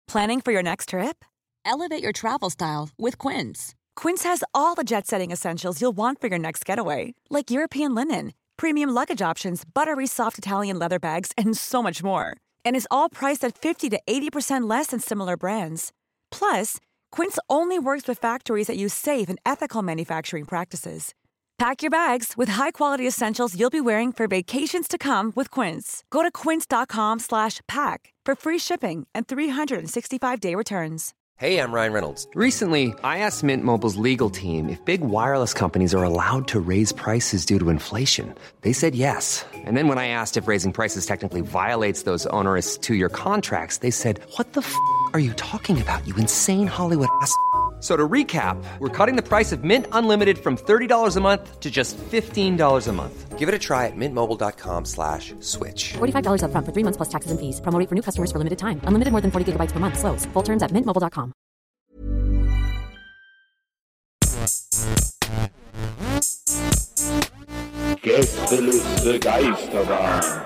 Planning for your next trip? Elevate your travel style with Quince. Quince has all the jet-setting essentials you'll want for your next getaway, like European linen, premium luggage options, buttery soft Italian leather bags, and so much more. And is all priced at 50 to 80% less than similar brands. Plus, Quince only works with factories that use safe and ethical manufacturing practices. Pack your bags with high-quality essentials you'll be wearing for vacations to come with Quince. Go to quince.com/pack for free shipping and 365-day returns. Hey, I'm Ryan Reynolds. Recently, I asked Mint Mobile's legal team if big wireless companies are allowed to raise prices due to inflation. They said yes. And then when I asked if raising prices technically violates those onerous two-year contracts, they said, "What the f*** are you talking about, you insane Hollywood ass?" So to recap, we're cutting the price of Mint Unlimited from $30 a month to just $15 a month. Give it a try at mintmobile.com/switch. $45 up front for 3 months plus taxes and fees. Promo rate for new customers for limited time. Unlimited more than 40 gigabytes per month. Slows full terms at mintmobile.com. Gästeliste Geisterbahn.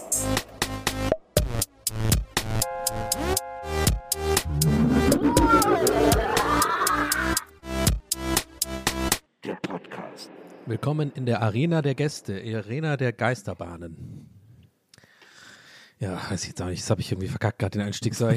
Der Podcast. Willkommen in der Arena der Gäste, Arena der Geisterbahnen. Ja, weiß ich jetzt auch nicht, das habe ich irgendwie verkackt, gerade den Einstieg sei.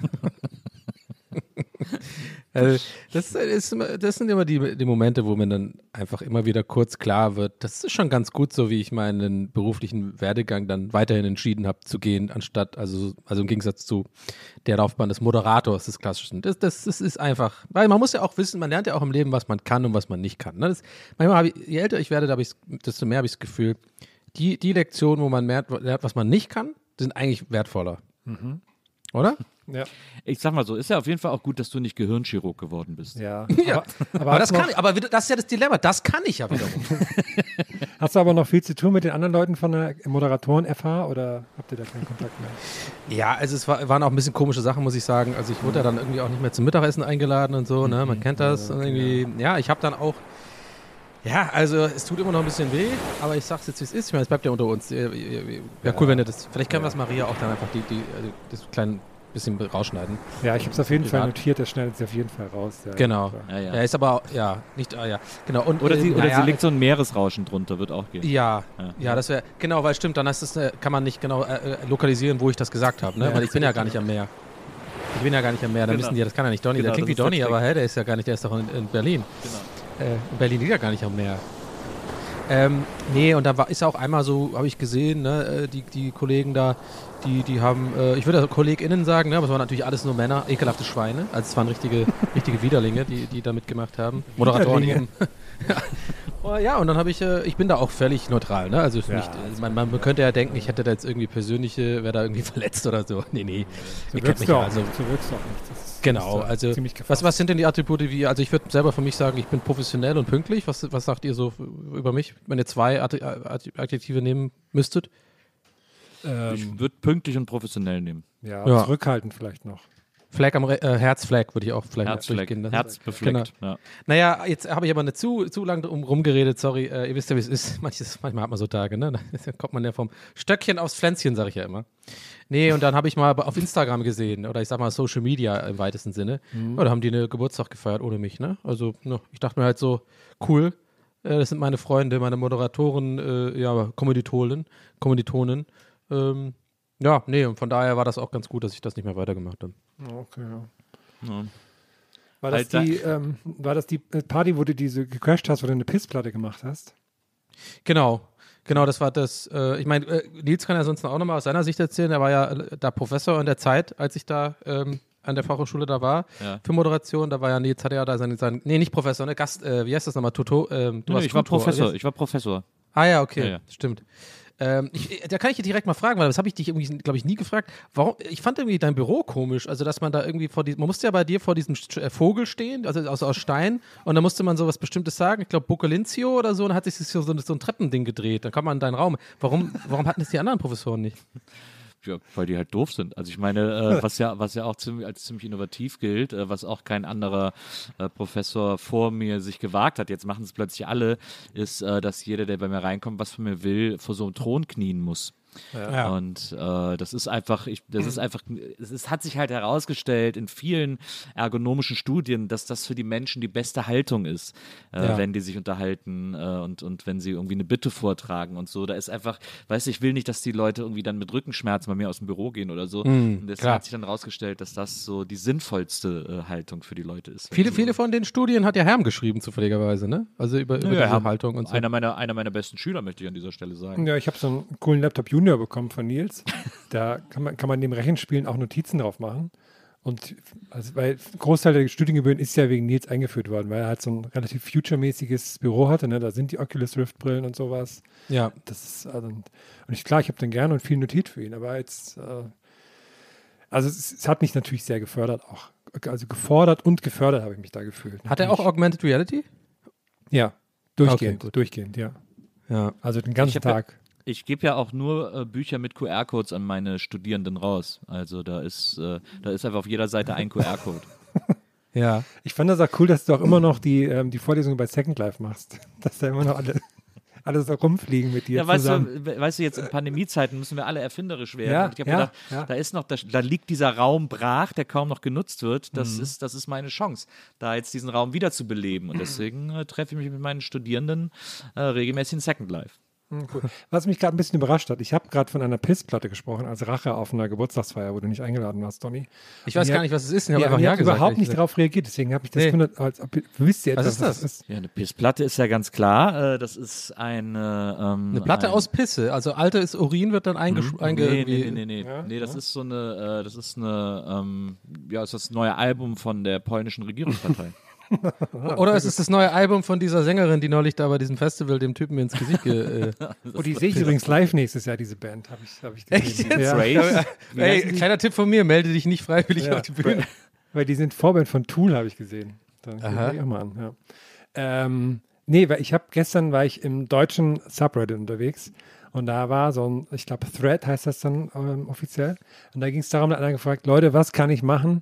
Das sind immer die Momente, wo mir dann einfach immer wieder kurz klar wird, das ist schon ganz gut so, wie ich meinen beruflichen Werdegang dann weiterhin entschieden habe zu gehen, anstatt, also im Gegensatz zu der Laufbahn des Moderators, des Klassischen. Das ist einfach, weil man muss ja auch wissen, man lernt ja auch im Leben, was man kann und was man nicht kann. Ne? Manchmal je älter ich werde, desto mehr habe ich das Gefühl, die Lektionen, wo man lernt, was man nicht kann, sind eigentlich wertvoller. Mhm. Oder? Ja. Ich sag mal so, ist ja auf jeden Fall auch gut, dass du nicht Gehirnchirurg geworden bist. Ja. Aber das kann ich, aber das ist ja das Dilemma, das kann ich ja wiederum. Hast du aber noch viel zu tun mit den anderen Leuten von der Moderatoren-FH oder habt ihr da keinen Kontakt mehr? Ja, also es waren auch ein bisschen komische Sachen, muss ich sagen. Also ich wurde ja dann irgendwie auch nicht mehr zum Mittagessen eingeladen und so, ne? Man kennt das. Und irgendwie, ja, ich habe dann auch, ja, also es tut immer noch ein bisschen weh, aber ich sag's jetzt, wie es ist. Ich meine, es bleibt ja unter uns. Ja, cool, wenn ihr das, vielleicht können wir das Maria auch dann einfach das kleine bisschen rausschneiden. Ja, ich habe es auf jeden Fall notiert, das schneidet sie auf jeden Fall raus. Ja, genau. Ja, ist aber, nicht, genau. Und, oder sie legt so ein Meeresrauschen drunter, wird auch gehen. Ja, das wäre, genau, weil stimmt, dann kann man nicht genau lokalisieren, wo ich das gesagt habe, ne? Weil ich bin ja gar nicht am Meer. Dann wissen die, das kann ja nicht Donny. Der klingt wie Donny, aber der ist ja gar nicht, der ist doch in Berlin. Genau. In Berlin liegt ja gar nicht am Meer. Nee, und da ist auch einmal so, habe ich gesehen, ne, die Kollegen da, die haben, ich würde KollegInnen sagen, ne, aber es waren natürlich alles nur Männer, ekelhafte Schweine, also es waren richtige Widerlinge, die da mitgemacht haben. Moderatoren eben. Ja, und dann habe ich bin da auch völlig neutral, ne, also nicht, man könnte ja denken, ich hätte da jetzt irgendwie wäre da irgendwie verletzt oder so. Nee. So wirkst du auch nicht. Genau, also was sind denn die Attribute, also ich würde selber von mich sagen, ich bin professionell und pünktlich. Was sagt ihr so über mich, wenn ihr 2 Adjektive nehmen müsstet? Ich würde pünktlich und professionell nehmen. Ja, zurückhaltend vielleicht noch. Flag am Herzflag würde ich auch vielleicht durchgehen. Herzbefleckt. Genau. Ja. Naja, jetzt habe ich aber nicht zu lang rumgeredet, sorry. Ihr wisst ja, wie es ist. Manchmal hat man so Tage, ne? Da kommt man ja vom Stöckchen aufs Pflänzchen, sage ich ja immer. Nee, und dann habe ich mal auf Instagram gesehen, oder ich sag mal Social Media im weitesten Sinne. Ja, da haben die eine Geburtstag gefeiert ohne mich, ne? Also, ich dachte mir halt so, cool, das sind meine Freunde, meine Moderatoren, Kommilitonen. Ja, nee, und von daher war das auch ganz gut, dass ich das nicht mehr weitergemacht habe. Okay, ja. War das die Party, wo du diese gecrashed hast, wo du eine Pissplatte gemacht hast? Genau, das war das. Ich meine, Nils kann ja sonst auch nochmal aus seiner Sicht erzählen. Er war ja da Professor in der Zeit, als ich da an der Fachhochschule da war für Moderation. Da war ja Nils, hatte ja da sein nicht Professor, ne, Gast, wie heißt das nochmal, Tutor? Ich war Professor. Ah ja, okay, ja. Stimmt. Da kann ich dir direkt mal fragen, weil das habe ich dich irgendwie, glaube ich, nie gefragt. Warum? Ich fand irgendwie dein Büro komisch, also dass man da irgendwie man musste ja bei dir vor diesem Vogel stehen, also aus Stein, und da musste man so was Bestimmtes sagen, ich glaube Boccolenzio oder so, und dann hat sich so ein Treppending gedreht, dann kam man in deinen Raum. Warum hatten das die anderen Professoren nicht? Ja, weil die halt doof sind. Also ich meine, was ja auch als ziemlich innovativ gilt, was auch kein anderer Professor vor mir sich gewagt hat, jetzt machen es plötzlich alle, ist, dass jeder, der bei mir reinkommt, was von mir will, vor so einem Thron knien muss. Ja. Und das ist einfach, es hat sich halt herausgestellt in vielen ergonomischen Studien, dass das für die Menschen die beste Haltung ist, wenn die sich unterhalten und wenn sie irgendwie eine Bitte vortragen und so. Da ist einfach, weißt du, ich will nicht, dass die Leute irgendwie dann mit Rückenschmerzen bei mir aus dem Büro gehen oder so. Und das hat sich dann herausgestellt, dass das so die sinnvollste Haltung für die Leute ist. Viele von den Studien hat ja Herm geschrieben, zufälligerweise, ne? Also über diese Haltung und so. Einer meiner besten Schüler, möchte ich an dieser Stelle sagen. Ja, ich habe so einen coolen Laptop Junior bekommen von Nils. Da kann man dem Rechenspielen auch Notizen drauf machen. Und weil ein Großteil der Studiengebühren ist ja wegen Nils eingeführt worden, weil er halt so ein relativ future-mäßiges Büro hatte. Ne? Da sind die Oculus Rift-Brillen und sowas. Ja. Das ist, und ich habe den gerne und viel notiert für ihn. Aber jetzt, also es hat mich natürlich sehr gefördert auch. Also gefordert und gefördert habe ich mich da gefühlt. Hat er auch Augmented Reality? Ja, durchgehend, ja. Also den ganzen Tag. Ich gebe ja auch nur Bücher mit QR-Codes an meine Studierenden raus. Also da ist einfach auf jeder Seite ein QR-Code. Ja. Ich fand das auch cool, dass du auch immer noch die Vorlesungen bei Second Life machst. Dass da immer noch alle so rumfliegen mit dir zusammen. Weißt du, jetzt in Pandemiezeiten müssen wir alle erfinderisch werden. Und ich habe gedacht, da liegt dieser Raum brach, der kaum noch genutzt wird. Das ist meine Chance, da jetzt diesen Raum wieder zu beleben. Und deswegen treffe ich mich mit meinen Studierenden regelmäßig in Second Life. Cool. Was mich gerade ein bisschen überrascht hat, ich habe gerade von einer Pissplatte gesprochen, als Rache auf einer Geburtstagsfeier, wo du nicht eingeladen warst, Donny. Ich weiß gar nicht, was es ist. Ich habe einfach gesagt. Überhaupt nicht darauf reagiert, deswegen habe ich das gewundert, als ob wisst ihr etwas, was ist das? Ja, eine Pissplatte ist ja ganz klar. Das ist eine Platte aus Pisse. Also altes Urin wird dann Nee, das ist so eine, ist das neue Album von der polnischen Regierungspartei. Oder ist es das neue Album von dieser Sängerin, die neulich da bei diesem Festival dem Typen ins Gesicht die sehe ich übrigens live nächstes Jahr, diese Band. Hab ich gesehen. Echt? Ja. Ey, kleiner Tipp von mir, melde dich nicht freiwillig auf die Bühne. Weil die sind Vorband von Tool, habe ich gesehen. Dann gucke ich auch mal an. Ja. Weil gestern war ich im deutschen Subreddit unterwegs und da war so ein, ich glaube Thread heißt das dann offiziell, und da ging es darum, da hat einer gefragt, Leute, was kann ich machen?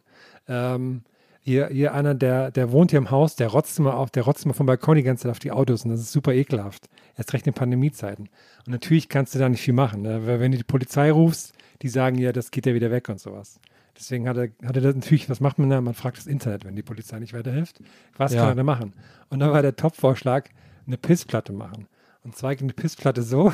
Hier einer, der wohnt hier im Haus, der rotzt immer vom Balkon die ganze Zeit auf die Autos und das ist super ekelhaft. Erst recht in Pandemiezeiten. Und natürlich kannst du da nicht viel machen. Ne? Weil wenn du die Polizei rufst, die sagen ja, das geht ja wieder weg und sowas. Deswegen hat er das natürlich, was macht man da? Man fragt das Internet, wenn die Polizei nicht weiterhilft. Was kann er da machen? Und dann war der Top-Vorschlag, eine Pissplatte machen. Und zwar eine Pissplatte so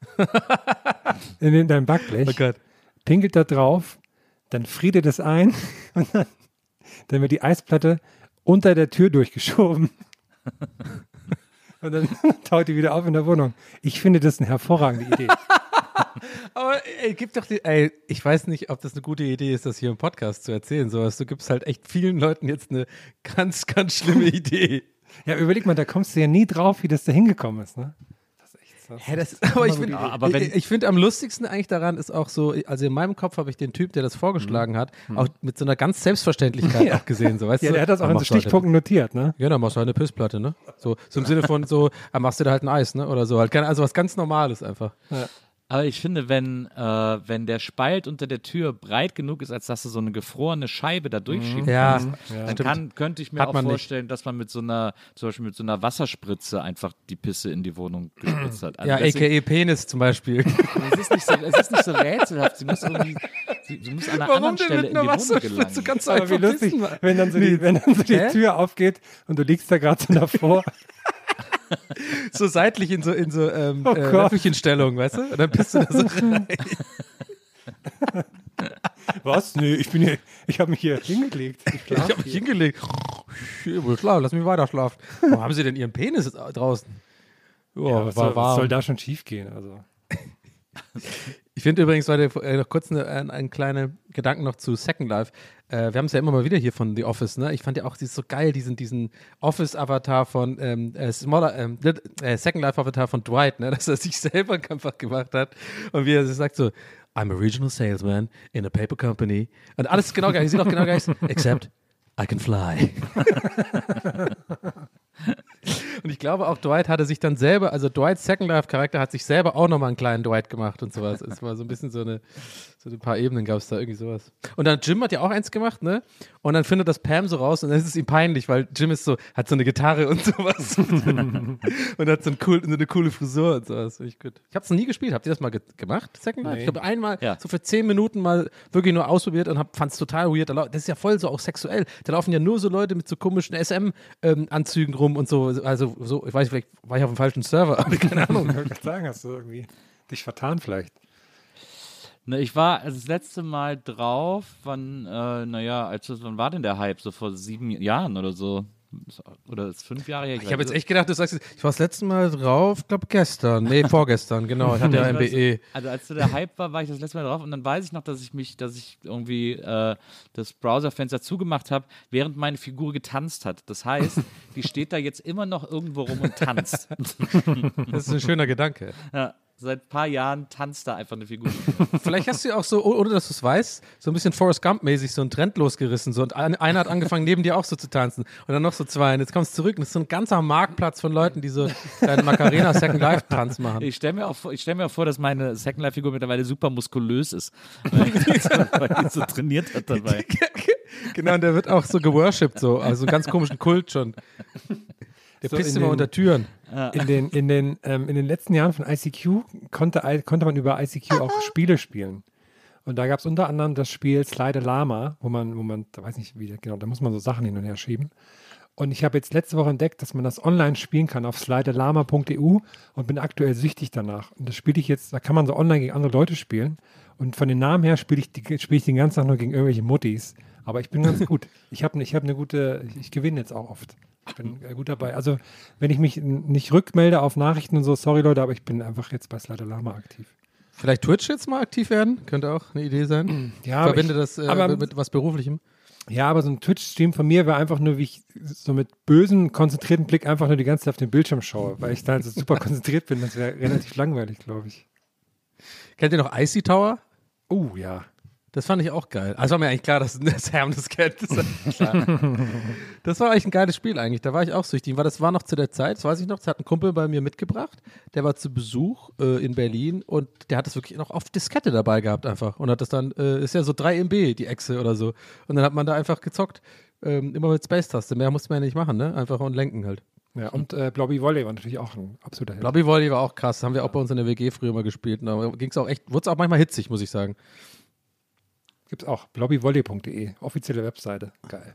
in deinem Backblech, pinkelt da drauf, dann friert er das ein und dann wird die Eisplatte unter der Tür durchgeschoben. Und dann taut die wieder auf in der Wohnung. Ich finde das eine hervorragende Idee. Aber ich weiß nicht, ob das eine gute Idee ist, das hier im Podcast zu erzählen. Sowas. Du gibst halt echt vielen Leuten jetzt eine ganz, ganz schlimme Idee. Ja, überleg mal, da kommst du ja nie drauf, wie das da hingekommen ist, ne? Ich finde am lustigsten eigentlich daran ist auch so, also in meinem Kopf habe ich den Typ, der das vorgeschlagen hat, auch mit so einer ganz Selbstverständlichkeit auch gesehen. So, weißt du? Der hat das auch in so Stichpunkten notiert, ne? Ja, dann machst du halt eine Pissplatte, ne? So im Sinne von machst du da halt ein Eis, ne? Oder so. Also was ganz Normales einfach. Ja. Aber ich finde, wenn der Spalt unter der Tür breit genug ist, als dass du so eine gefrorene Scheibe da durchschieben kannst, dann könnte ich mir auch vorstellen, dass man zum Beispiel mit so einer Wasserspritze einfach die Pisse in die Wohnung gespritzt hat. Also a.k.a. Penis zum Beispiel. Es ist nicht so rätselhaft. Sie muss an einer anderen Stelle in die Wohnung gelangen. Ganz aber wie lustig, wenn dann so die Tür aufgeht und du liegst da gerade so davor. So seitlich in so Löffelchenstellung, weißt du? Und dann bist du da so rein. Was? Nee, ich habe mich hier hingelegt. Ich habe mich hingelegt. Ich will schlafen, lass mich weiter schlafen. Warum haben sie denn ihren Penis draußen? Was soll da schon schief gehen? Also. Ich finde übrigens, noch kurz einen kleinen Gedanken noch zu Second Life. Wir haben es ja immer mal wieder hier von The Office, ne? Ich fand ja auch so geil, diesen Office-Avatar von Second Life-Avatar von Dwight, ne? Dass er sich selber einfach gemacht hat. Und wie er sagt so, I'm a regional salesman in a paper company. Und alles ist genau gleich, sieht auch genau gleich, except I can fly. Und ich glaube auch, Dwight hatte sich dann selber, also Dwights Second Life-Charakter hat sich selber auch nochmal einen kleinen Dwight gemacht und sowas. Es war so ein bisschen so ein paar Ebenen gab es da, irgendwie sowas. Und dann Jim hat ja auch eins gemacht, ne? Und dann findet das Pam so raus und dann ist es ihm peinlich, weil Jim hat so eine Gitarre und sowas. Und hat so eine coole Frisur und sowas. Finde ich gut. Ich habe es noch nie gespielt. Habt ihr das mal gemacht, Second Life? Ich habe einmal so für 10 Minuten mal wirklich nur ausprobiert und fand es total weird. Das ist ja voll so auch sexuell. Da laufen ja nur so Leute mit so komischen SM-Anzügen rum und so. Also so, ich weiß, vielleicht war ich auf dem falschen Server, aber keine Ahnung. Ich wollte gerade sagen, hast du irgendwie dich vertan vielleicht? Ne, ich war das letzte Mal drauf, wann war denn der Hype? So vor 7 Jahren oder so. Oder ist 5 Jahre her? Ich habe jetzt echt gedacht, du sagst, ich war das letzte Mal drauf, glaube gestern. Nee, vorgestern, genau. Ich hatte ja MBE. Also als der Hype war ich das letzte Mal drauf und dann weiß ich noch, dass ich irgendwie das Browserfenster zugemacht habe, während meine Figur getanzt hat. Das heißt, die steht da jetzt immer noch irgendwo rum und tanzt. Das ist ein schöner Gedanke. Ja. Seit ein paar Jahren tanzt da einfach eine Figur. Vielleicht hast du ja auch so, ohne dass du es weißt, so ein bisschen Forrest Gump-mäßig so einen Trend losgerissen. So, und einer hat angefangen, neben dir auch so zu tanzen. Und dann noch so 2. Und jetzt kommst du zurück und es ist so ein ganzer Marktplatz von Leuten, die so deinen Macarena Second Life-Tanz machen. Ich stelle mir auch vor, dass meine Second Life-Figur mittlerweile super muskulös ist. Weil die so trainiert hat dabei. Genau, und der wird auch so geworshipped, so. Also einen ganz komischen Kult schon. Der so pisst immer unter Türen. In den letzten Jahren von ICQ konnte man über ICQ auch Spiele spielen. Und da gab es unter anderem das Spiel Slide Lama, wo man, da weiß nicht wie, genau, da muss man so Sachen hin und her schieben. Und ich habe jetzt letzte Woche entdeckt, dass man das online spielen kann auf slidelama.eu und bin aktuell süchtig danach. Und das spiele ich jetzt, da kann man so online gegen andere Leute spielen. Und von den Namen her spiele ich den ganzen Tag nur gegen irgendwelche Muttis. Aber ich bin ganz gut. Ich gewinne jetzt auch oft. Ich bin gut dabei. Also, wenn ich mich nicht rückmelde auf Nachrichten und so, sorry Leute, aber ich bin einfach jetzt bei Slider Lama aktiv. Vielleicht Twitch jetzt mal aktiv werden? Könnte auch eine Idee sein. Ja, verbinde das mit was Beruflichem. Ja, aber so ein Twitch-Stream von mir wäre einfach nur, wie ich so mit bösem, konzentrierten Blick einfach nur die ganze Zeit auf den Bildschirm schaue, weil ich da halt so super konzentriert bin. Das wäre relativ langweilig, glaube ich. Kennt ihr noch Icy Tower? Oh, ja. Das fand ich auch geil. Also war mir eigentlich klar, dass Herm das kennt. Das war eigentlich ein geiles Spiel eigentlich. Da war ich auch süchtig. Das war noch zu der Zeit, das weiß ich noch, das hat ein Kumpel bei mir mitgebracht. Der war zu Besuch in Berlin und der hat das wirklich noch auf Diskette dabei gehabt einfach. Und hat das dann, ist ja so 3 MB, die Echse oder so. Und dann hat man da einfach gezockt. Immer mit Space-Taste. Mehr musste man ja nicht machen, ne? Einfach und lenken halt. Ja, und Blobby Volley war natürlich auch ein absoluter Hit. Blobby Volley war auch krass. Haben wir auch bei uns in der WG früher mal gespielt. Da ging's auch echt, wurde es auch manchmal hitzig, muss ich sagen. Gibt's auch. blobbyvolley.de, offizielle Webseite. Geil.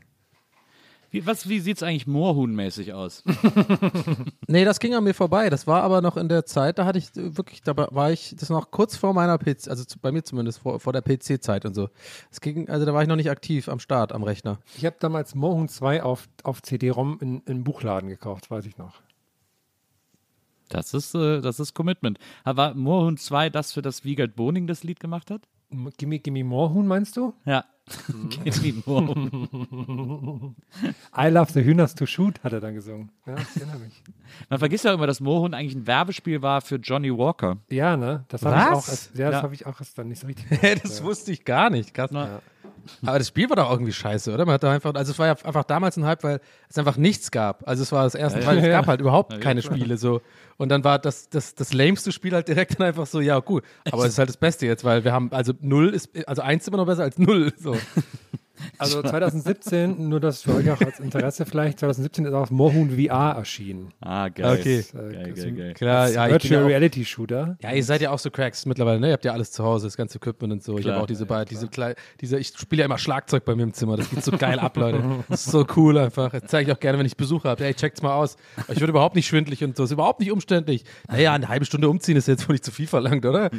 Wie sieht's eigentlich Moorhuhn-mäßig aus? Nee, das ging an mir vorbei. Das war aber noch in der Zeit, da war ich, das noch kurz vor meiner PC, also bei mir zumindest, vor der PC-Zeit und so. Also da war ich noch nicht aktiv am Start, am Rechner. Ich habe damals Moorhuhn 2 auf CD-ROM in einem Buchladen gekauft, weiß ich noch. Das ist Commitment. War Moorhuhn 2 das, für das Wiegald Boning das Lied gemacht hat? Gimme Moorhuhn, meinst du? Ja. Gimme Moorhuhn. I love the Hühners to shoot, hat er dann gesungen. Ja, ich erinnere mich. Man vergisst ja immer, dass Moorhuhn eigentlich ein Werbespiel war für Johnny Walker. Ja, ne? Das habe ich auch erst dann nicht so richtig das wusste ich gar nicht. Krass. Ja. Aber das Spiel war doch irgendwie scheiße, oder? Man hat da einfach, also es war ja einfach damals ein Hype, weil es einfach nichts gab. Also es war das erste, weil es gab halt überhaupt keine Spiele so. Und dann war das lameste Spiel halt direkt dann einfach so, ja gut, aber es ist halt das Beste jetzt, weil wir haben, also 1 ist immer noch besser als 0. So. Also 2017, nur das für euch auch als Interesse vielleicht, 2017 ist auch Moorhuhn VR erschienen. Ah, geil. Okay. Geil. Klar, ja, Virtual Reality Shooter. Ja, ihr seid ja auch so Cracks mittlerweile, ne? Ihr habt ja alles zu Hause, das ganze Equipment und so. Klar, ich habe auch ich spiele ja immer Schlagzeug bei mir im Zimmer. Das geht so geil ab, Leute. Das ist so cool einfach. Das zeige ich auch gerne, wenn ich Besuch habe. Hey, checkt's mal aus. Ich würde überhaupt nicht schwindelig und so. Ist überhaupt nicht umständlich. Naja, eine halbe Stunde umziehen ist jetzt wohl nicht zu viel verlangt, oder?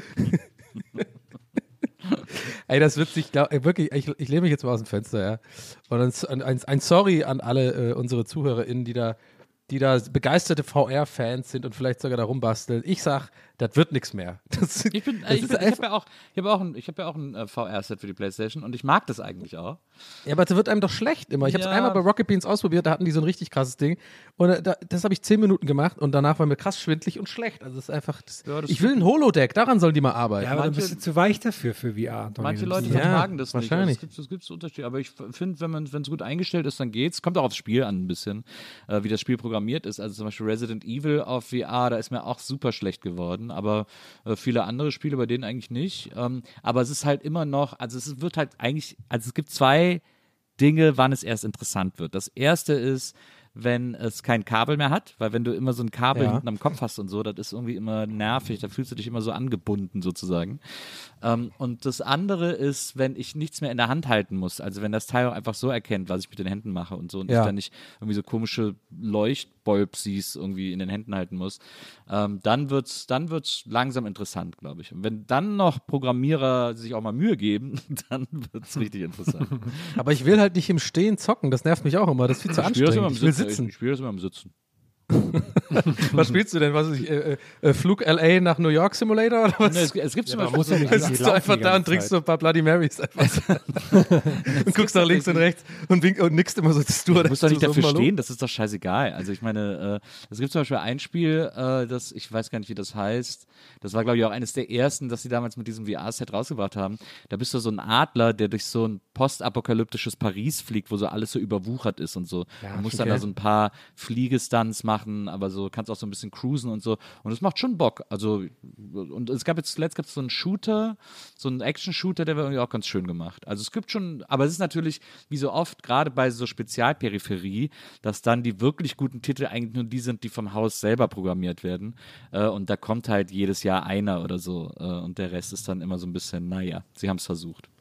Ey, das wird sich, wirklich, ich lehne mich jetzt mal aus dem Fenster, ja. Und ein Sorry an alle unsere ZuhörerInnen, die da begeisterte VR-Fans sind und vielleicht sogar da rumbasteln. Ich sag, das wird nichts mehr. Ich habe ja auch ein VR-Set für die PlayStation und ich mag das eigentlich auch. Ja, aber das wird einem doch schlecht immer. Ich habe es einmal bei Rocket Beans ausprobiert, da hatten die so ein richtig krasses Ding und das habe ich 10 Minuten gemacht und danach war mir krass schwindelig und schlecht. Also es ist einfach, ich will ein Holodeck, daran sollen die mal arbeiten. Ja, aber dann bist du zu weich dafür für VR. Manche Leute vertragen das nicht. Wahrscheinlich. Also es gibt Unterschiede, aber ich finde, wenn es gut eingestellt ist, dann geht's. Kommt auch aufs Spiel an ein bisschen, wie das Spiel programmiert ist. Also zum Beispiel Resident Evil auf VR, da ist mir auch super schlecht geworden, aber viele andere Spiele, bei denen eigentlich nicht. Aber es ist halt immer noch, also es wird halt eigentlich, also es gibt 2 Dinge, wann es erst interessant wird. Das erste ist, wenn es kein Kabel mehr hat, weil wenn du immer so ein Kabel hinten am Kopf hast und so, das ist irgendwie immer nervig, da fühlst du dich immer so angebunden sozusagen. Und das andere ist, wenn ich nichts mehr in der Hand halten muss, also wenn das Teil auch einfach so erkennt, was ich mit den Händen mache und so und ich dann nicht irgendwie so komische Leuchtbolpsies irgendwie in den Händen halten muss, dann wird's langsam interessant, glaube ich. Und wenn dann noch Programmierer sich auch mal Mühe geben, dann wird's richtig interessant. Aber ich will halt nicht im Stehen zocken, das nervt mich auch immer, das ist viel zu anstrengend. Ich will sitzen. Ich spiele das immer im Sitzen. Was spielst du denn? Was ist Flug LA nach New York Simulator oder was? Es gibt zum Beispiel sitzt du einfach da und trinkst so ein paar Bloody Marys einfach. Und guckst nach links und rechts und nickst immer so das Du musst doch nicht dafür stehen, das ist doch scheißegal. Also ich meine, es gibt zum Beispiel ein Spiel, das, ich weiß gar nicht, wie das heißt, das war, glaube ich, auch eines der ersten, das sie damals mit diesem VR-Set rausgebracht haben. Da bist du so ein Adler, der durch so ein postapokalyptisches Paris fliegt, wo so alles so überwuchert ist und so. Ja, du musst dann da so ein paar Fliegestunts machen, aber so kannst auch so ein bisschen cruisen und so. Und es macht schon Bock. Also, und es gab jetzt zuletzt so einen Shooter, so einen Action-Shooter, der war irgendwie auch ganz schön gemacht. Also es gibt schon, aber es ist natürlich, wie so oft, gerade bei so Spezialperipherie, dass dann die wirklich guten Titel eigentlich nur die sind, die vom Haus selber programmiert werden. Und da kommt halt jedes Jahr einer oder so. Und der Rest ist dann immer so ein bisschen, naja, sie haben es versucht.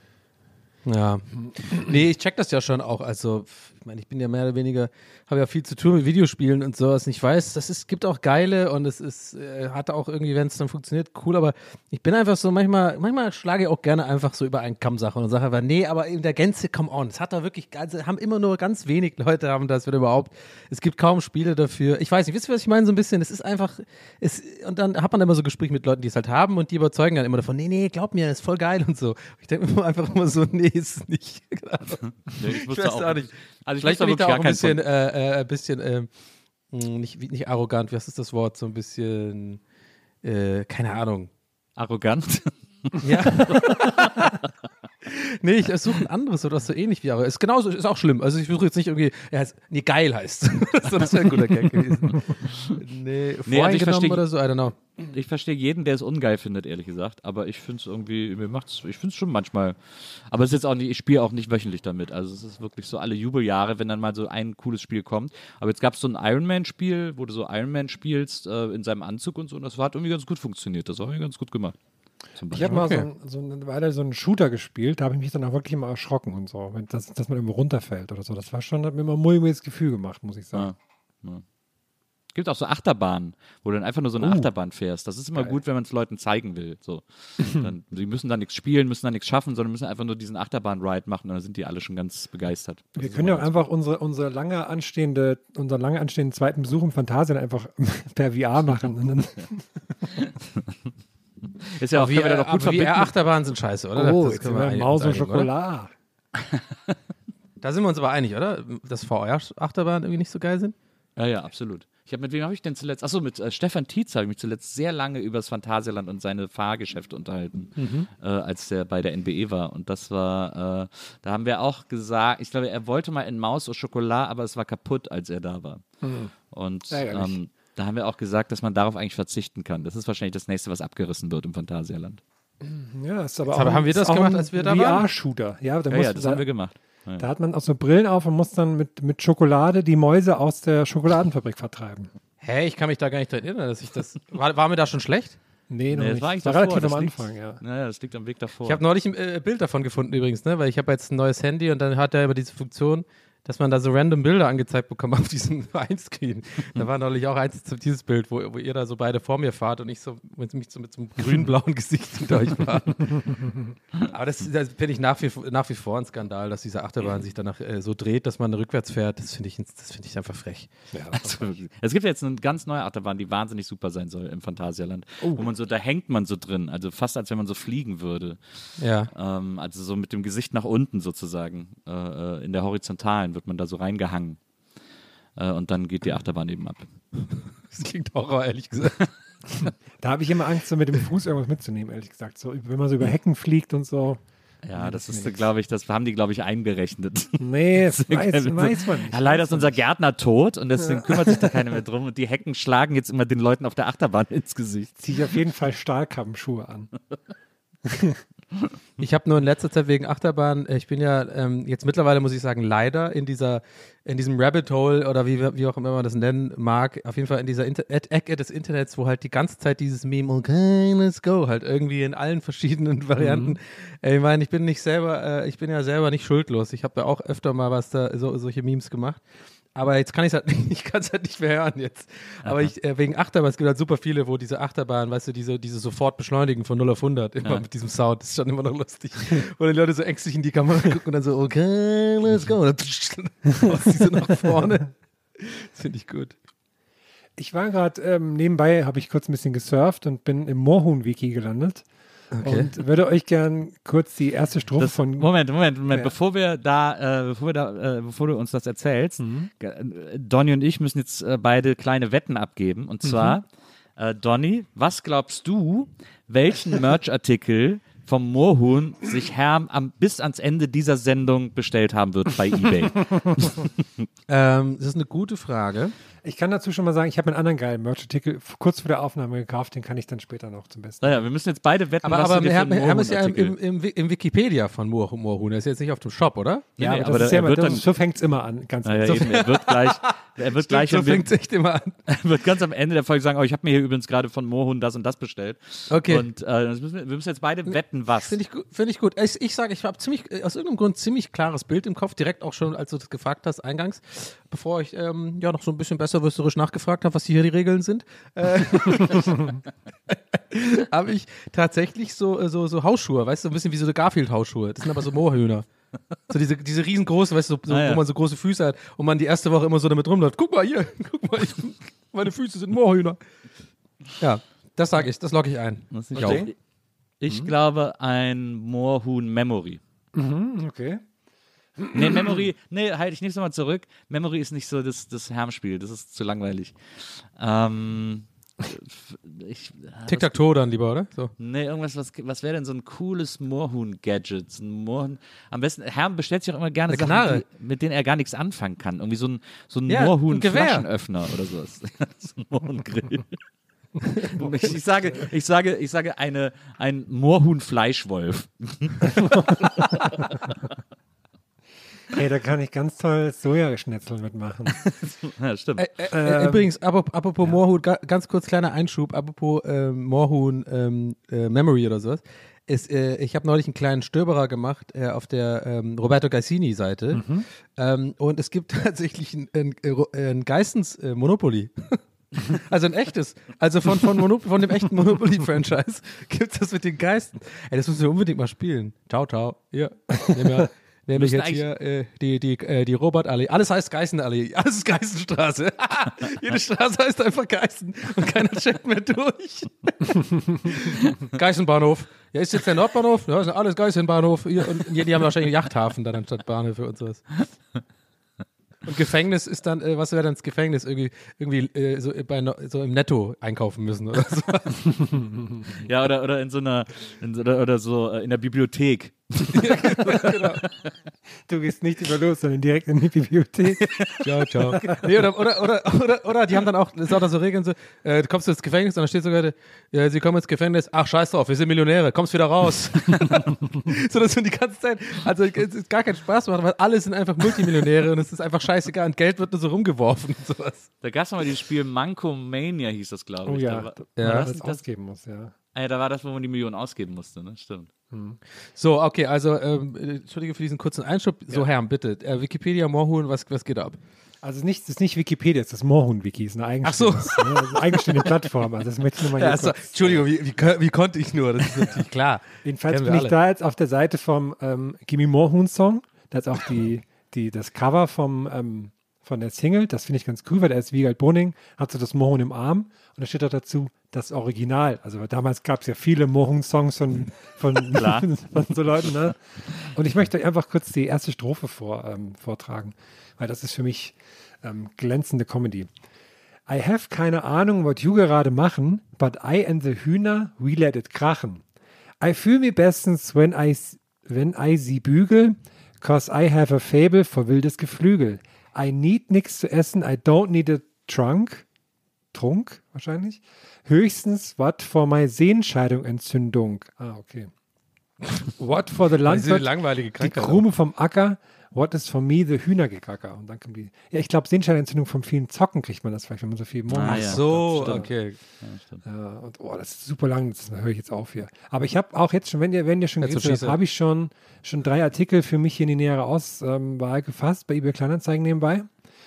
Ja, nee, ich check das ja schon auch, also ich meine, ich bin ja mehr oder weniger, habe ja viel zu tun mit Videospielen und sowas und ich weiß, gibt auch geile und es ist, hat auch irgendwie, wenn es dann funktioniert, cool, aber ich bin einfach so, manchmal schlage ich auch gerne einfach so über einen Kamm Sachen und sage einfach, nee, aber in der Gänze, come on, es hat da wirklich, also haben immer nur ganz wenig Leute haben das, wenn überhaupt, es gibt kaum Spiele dafür, ich weiß nicht, wisst ihr, was ich meine, so ein bisschen, es ist einfach, und dann hat man immer so Gespräche mit Leuten, die es halt haben und die überzeugen dann immer davon, nee, glaub mir, ist voll geil und so. Ich denke mir einfach immer so, nee, ist es nicht. Nee, ich weiß auch nicht. Also vielleicht bin ich da auch ein bisschen nicht arrogant, was ist das Wort? So ein bisschen, keine Ahnung. Arrogant? Ja. Nee, ich suche ein anderes oder so ähnlich wie arrogant. Ist genauso, ist auch schlimm. Also ich versuche jetzt nicht irgendwie, geil heißt. Das wäre ein guter Gag gewesen. Nee, voreingenommen oder so, I don't know. Ich verstehe jeden, der es ungeil findet, ehrlich gesagt. Aber ich finde es irgendwie, ich finde es schon manchmal, aber es ist jetzt auch nicht, ich spiele auch nicht wöchentlich damit. Also es ist wirklich so alle Jubeljahre, wenn dann mal so ein cooles Spiel kommt. Aber jetzt gab es so ein Iron Man-Spiel, wo du so Iron Man spielst in seinem Anzug und so. Und das hat irgendwie ganz gut funktioniert. Das war irgendwie ganz gut gemacht. Ich habe mal so einen Shooter gespielt, da habe ich mich dann auch wirklich immer erschrocken und so, dass man irgendwo runterfällt oder so. Das war schon, hat mir immer ein mulmiges Gefühl gemacht, muss ich sagen. Ja. Es gibt auch so Achterbahnen, wo du dann einfach nur so eine Achterbahn fährst. Das ist immer gut, wenn man es Leuten zeigen will. So. Die müssen da nichts spielen, müssen da nichts schaffen, sondern müssen einfach nur diesen Achterbahn-Ride machen und dann sind die alle schon ganz begeistert. Wir können ja auch einfach unseren lange anstehenden zweiten Besuch im Phantasialand einfach per VR machen. Ist ja auch gut verbinden. VR-Achterbahnen sind scheiße, oder? Oh, jetzt sind wir Maus und Schokolade. Da sind wir uns aber einig, oder? Dass VR-Achterbahnen irgendwie nicht so geil sind? Ja, absolut. Mit wem habe ich denn zuletzt? Achso, mit Stefan Tietz habe ich mich zuletzt sehr lange über das Phantasialand und seine Fahrgeschäfte unterhalten, als der bei der NBE war. Und das war, da haben wir auch gesagt, ich glaube, er wollte mal in Maus au Chocolat, aber es war kaputt, als er da war. Und da haben wir auch gesagt, dass man darauf eigentlich verzichten kann. Das ist wahrscheinlich das nächste, was abgerissen wird im Phantasialand. Ja, ist aber auch. Haben wir das gemacht, als wir da waren? VR-Shooter. Ja, das haben wir gemacht. Ja. Da hat man auch so Brillen auf und muss dann mit Schokolade die Mäuse aus der Schokoladenfabrik vertreiben. Hä, ich kann mich da gar nicht dran erinnern, dass ich das. War mir da schon schlecht? Nee, noch nicht. Das war relativ am Anfang, ja. Naja, das liegt am Weg davor. Ich habe neulich ein Bild davon gefunden übrigens, ne? Weil ich habe jetzt ein neues Handy und dann hat er immer diese Funktion, dass man da so random Bilder angezeigt bekommt auf diesem Einscreen. Da war neulich auch dieses Bild, wo ihr da so beide vor mir fahrt und ich so mit so einem grün-blauen Gesicht hinter euch war. Aber das finde ich nach wie vor ein Skandal, dass diese Achterbahn sich danach so dreht, dass man rückwärts fährt. Das finde ich einfach frech. Ja, also, es gibt jetzt eine ganz neue Achterbahn, die wahnsinnig super sein soll im Phantasialand. Wo man so, da hängt man so drin, also fast als wenn man so fliegen würde. Ja. Also so mit dem Gesicht nach unten sozusagen. In der Horizontalen wird man da so reingehangen. Und dann geht die Achterbahn eben ab. Das klingt Horror, ehrlich gesagt. Da habe ich immer Angst, so mit dem Fuß irgendwas mitzunehmen, ehrlich gesagt. So, wenn man so über Hecken fliegt und so. Ja, das ist, glaube ich, das haben die, glaube ich, eingerechnet. Nee, das weiß man nicht. Ja, leider ist unser Gärtner tot und deswegen kümmert sich da keiner mehr drum. Und die Hecken schlagen jetzt immer den Leuten auf der Achterbahn ins Gesicht. Ziehe ich auf jeden Fall Stahlkammschuhe an. Ich habe nur in letzter Zeit wegen Achterbahn, ich bin ja jetzt mittlerweile, muss ich sagen, leider in diesem Rabbit Hole oder wie auch immer man das nennen mag, auf jeden Fall in dieser Ecke des Internets, wo halt die ganze Zeit dieses Meme, okay, let's go, halt irgendwie in allen verschiedenen Varianten. Ich meine, ich bin ja selber nicht schuldlos. Ich habe ja auch öfter mal solche Memes gemacht. Aber jetzt kann ich kann es halt nicht mehr hören jetzt. Aber wegen Achterbahn, es gibt halt super viele, wo diese Achterbahn, weißt du, diese sofort beschleunigen von 0 auf 100, immer mit diesem Sound, das ist schon immer noch lustig. Wo die Leute so ängstlich in die Kamera gucken und dann so, okay, let's go. Und dann die so nach vorne. Das finde ich gut. Ich war gerade, nebenbei habe ich kurz ein bisschen gesurft und bin im Moorhuhn-Wiki gelandet. Okay. Und würde euch gern kurz die erste Strophe von... Moment. Ja. Bevor du uns das erzählst, Donny und ich müssen jetzt beide kleine Wetten abgeben. Und zwar, Donny, was glaubst du, welchen Merch-Artikel vom Moorhuhn sich Herm bis ans Ende dieser Sendung bestellt haben wird bei eBay? Das ist eine gute Frage. Ich kann dazu schon mal sagen, ich habe einen anderen geilen Merch-Artikel kurz vor der Aufnahme gekauft, den kann ich dann später noch zum Besten. Naja, wir müssen jetzt beide wetten, aber Herm ist ja im Wikipedia von Moorhuhn. Er ist jetzt nicht auf dem Shop, oder? Ja, aber das ist ja so fängt es immer an. Ganz er wird gleich so fängt es echt immer an. Er wird ganz am Ende der Folge sagen, ich habe mir hier übrigens gerade von Moorhuhn das und das bestellt. Okay. Und wir müssen jetzt beide wetten, was. Finde ich gut. Ich sage, ich habe aus irgendeinem Grund ziemlich klares Bild im Kopf, direkt auch schon, als du das gefragt hast, eingangs, bevor ich noch so ein bisschen besserwisserisch nachgefragt habe, was hier die Regeln sind. Habe ich tatsächlich so Hausschuhe, weißt du, ein bisschen wie so Garfield-Hausschuhe. Das sind aber so Moorhühner. So diese riesengroßen, weißt du, wo man so große Füße hat und man die erste Woche immer so damit rumläuft. Guck mal hier, meine Füße sind Moorhühner. Ja, das sage ich, das logge ich ein. Ich glaube ein Moorhuhn-Memory. Okay. Nee, Memory, halte ich nicht nochmal zurück. Memory ist nicht so das Hermspiel, das ist zu langweilig. Tic-Tac-Toe dann lieber, oder? So. Nee, irgendwas, was wäre denn so ein cooles Moorhuhn-Gadget? Am besten, Herm bestellt sich auch immer gerne Sachen, mit denen er gar nichts anfangen kann. Irgendwie so ein Moorhuhn-Flaschenöffner oder sowas. So ein Moorhuhn-Grill. Ich sage ein Moorhuhn-Fleischwolf. Ey, da kann ich ganz toll Sojaschnitzel mitmachen. Ja, stimmt. Übrigens, apropos Moorhuhn, ganz kurz kleiner Einschub, apropos Moorhuhn Memory oder sowas. Ich habe neulich einen kleinen Stöberer gemacht auf der Roberto Gaisini-Seite und es gibt tatsächlich ein Geissens Monopoly. Also ein echtes. Also von dem echten Monopoly-Franchise gibt es das mit den Geisten. Ey, das müssen wir unbedingt mal spielen. Ciao. Hier, nämlich jetzt hier die Robert-Allee. Alles heißt Geißen-Allee. Alles ist Geißenstraße. Jede Straße heißt einfach Geißen und keiner checkt mehr durch. Geißenbahnhof. Ja, ist jetzt der Nordbahnhof? Ja, ist alles Geißenbahnhof. Hier, und die haben wahrscheinlich einen Yachthafen dann anstatt Bahnhöfe und sowas. Und Gefängnis ist dann, was wäre dann das Gefängnis? Irgendwie so im Netto einkaufen müssen oder so. Ja, oder in so einer, in der Bibliothek. Ja, genau. Du gehst nicht über los, sondern direkt in die Bibliothek. Ciao. Nee, oder die haben dann auch, das ist auch so Regeln so, du kommst ins Gefängnis und dann steht sogar, sie kommen ins Gefängnis, ach scheiß drauf, wir sind Millionäre, kommst wieder raus. So, das sind die ganze Zeit, also es ist gar keinen Spaß machen, weil alle sind einfach Multimillionäre und es ist einfach scheißegal und Geld wird nur so rumgeworfen und sowas. Da gab es mal dieses Spiel Mankomania hieß das, glaube ich. Oh ja, da das ausgeben muss, ja. Ja, da war das, wo man die Millionen ausgeben musste, ne? Stimmt. So, okay, also, entschuldige für diesen kurzen Einschub. So, Herr, bitte, Wikipedia, Moorhuhn, was geht ab? Also es ist nicht Wikipedia, es ist das Moorhuhn-Wiki, ist eine eigenständige Plattform. Also das möchte ich nochmal hier Entschuldigung, wie konnte ich nur? Das ist natürlich klar. Jedenfalls bin ich da jetzt auf der Seite vom Gimme Moorhuhn Song. Da ist auch das Cover von der Single. Das finde ich ganz cool, weil da ist Wiegald Boning, hat so das Moorhuhn im Arm und da steht auch dazu das Original. Also damals gab es ja viele Moorhuhn-Songs von so Leuten. Ne? Und ich möchte euch einfach kurz die erste Strophe vortragen, weil das ist für mich glänzende Comedy. I have keine Ahnung, what you gerade machen, but I and the Hühner, we let it krachen. I fühl mich bestens, when I sie bügel, cause I have a fable for wildes Geflügel. I need nix zu essen, I don't need a Trunk wahrscheinlich. Höchstens what for my Sehenscheidung-Entzündung. Okay. What for the Landwirt, die Krume vom Acker, what is for me the Hühnergegacker. Und dann kommt die, ich glaube, Sehenscheidung-Entzündung vom vielen Zocken kriegt man das vielleicht, wenn man so viel Morgen Ach so, okay. Ja, und das ist super lang, das höre ich jetzt auf hier. Aber ich habe auch jetzt schon, wenn ihr schon gelesen habt, habe ich schon 3 Artikel für mich hier in die nähere Auswahl gefasst, bei eBay Kleinanzeigen nebenbei.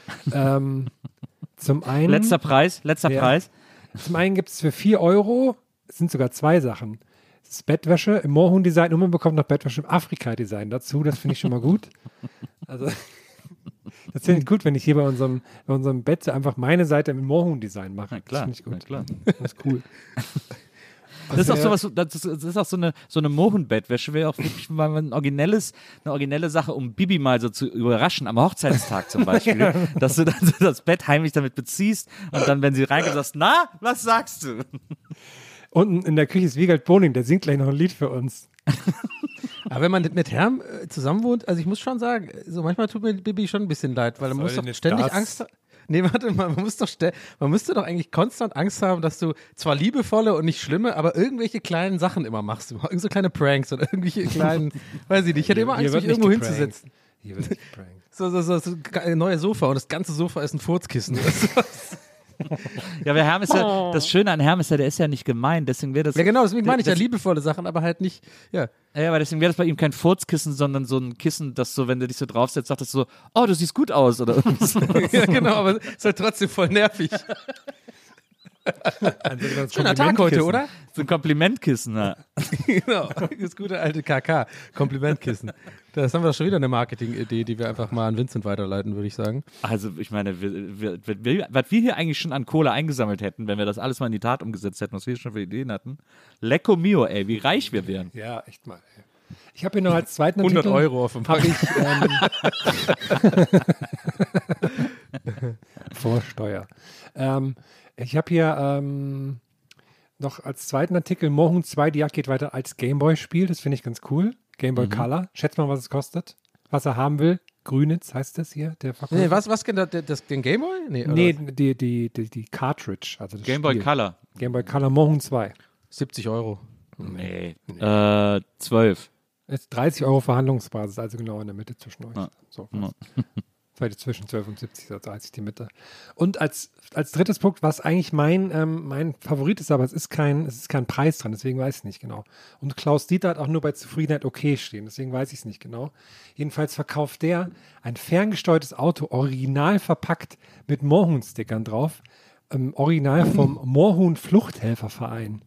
Zum einen. Letzter Preis. Zum einen gibt es für 4 €, es sind sogar 2 Sachen. Das ist Bettwäsche im Moorhuhn-Design und man bekommt noch Bettwäsche im Afrika-Design dazu. Das finde ich schon mal gut. Also, das finde ich gut, wenn ich hier bei unserem Bett einfach meine Seite im Moorhuhn-Design mache. Na klar, das finde ich gut. klar. Das ist cool. Das ist auch sowas, das ist auch so eine Moorhuhn-Bettwäsche, wäre auch wirklich mal eine originelle Sache, um Bibi mal so zu überraschen, am Hochzeitstag zum Beispiel, ja. Dass du dann so das Bett heimlich damit beziehst und dann, wenn sie reinkommt, sagst, na, was sagst du? Unten in der Küche ist Wiegald Boning, der singt gleich noch ein Lied für uns. Aber wenn man mit Herrn zusammen wohnt, also ich muss schon sagen, so manchmal tut mir Bibi schon ein bisschen leid, weil man muss doch ständig Angst haben. Nee, warte mal, man müsste doch eigentlich konstant Angst haben, dass du zwar liebevolle und nicht schlimme, aber irgendwelche kleinen Sachen immer machst. Irgend so kleine Pranks oder irgendwelche kleinen, weiß ich nicht, ich hätte immer Angst, mich irgendwo hinzusetzen. Hier wird nicht geprankt. So ein neues Sofa und das ganze Sofa ist ein Furzkissen oder sowas. Ja, aber Herm ist ja, das Schöne an Herm ist ja, der ist ja nicht gemein, deswegen wäre das... Ja genau, deswegen meine ich ja liebevolle Sachen, aber halt nicht, ja. Ja, aber deswegen wäre das bei ihm kein Furzkissen, sondern so ein Kissen, das so, wenn du dich so draufsetzt, sagt das so, oh, du siehst gut aus, oder irgendwas. Ja genau, aber ist halt trotzdem voll nervig. Schöner Tag heute, oder? So ein Komplimentkissen, ja. Genau, das gute alte KK, Komplimentkissen. Das haben wir doch schon wieder eine Marketing-Idee, die wir einfach mal an Vincent weiterleiten, würde ich sagen. Also ich meine, was wir hier eigentlich schon an Kohle eingesammelt hätten, wenn wir das alles mal in die Tat umgesetzt hätten, was wir hier schon für Ideen hatten. Lecco mio, ey, wie reich wir wären. Ja, echt mal. Ey. Ich habe hier noch als zweiten 100 Artikel, Euro auf dem Papier. Vorsteuer. Ich habe hier noch als zweiten Artikel Moorhuhn 2, die Jagd geht weiter als Gameboy-Spiel. Das finde ich ganz cool. Gameboy Color. Schätzt mal, was es kostet. Was er haben will. Grünitz heißt das hier, der Verkäufer. Nee, was den Gameboy? Nee, die Cartridge. Also das Gameboy Color. Gameboy Color Moorhuhn 2. 70 Euro. Nee. 12. Ist 30 Euro Verhandlungsbasis, also genau in der Mitte zwischen euch. Ja. So, zwischen 12 und 70, so 30 die Mitte. Und als drittes Punkt, was eigentlich mein Favorit ist, aber es ist kein Preis dran, deswegen weiß ich es nicht genau. Und Klaus Dieter hat auch nur bei Zufriedenheit okay stehen, deswegen weiß ich es nicht genau. Jedenfalls verkauft der ein ferngesteuertes Auto, original verpackt mit Moorhuhn-Stickern drauf, original vom Moorhuhn-Fluchthelferverein.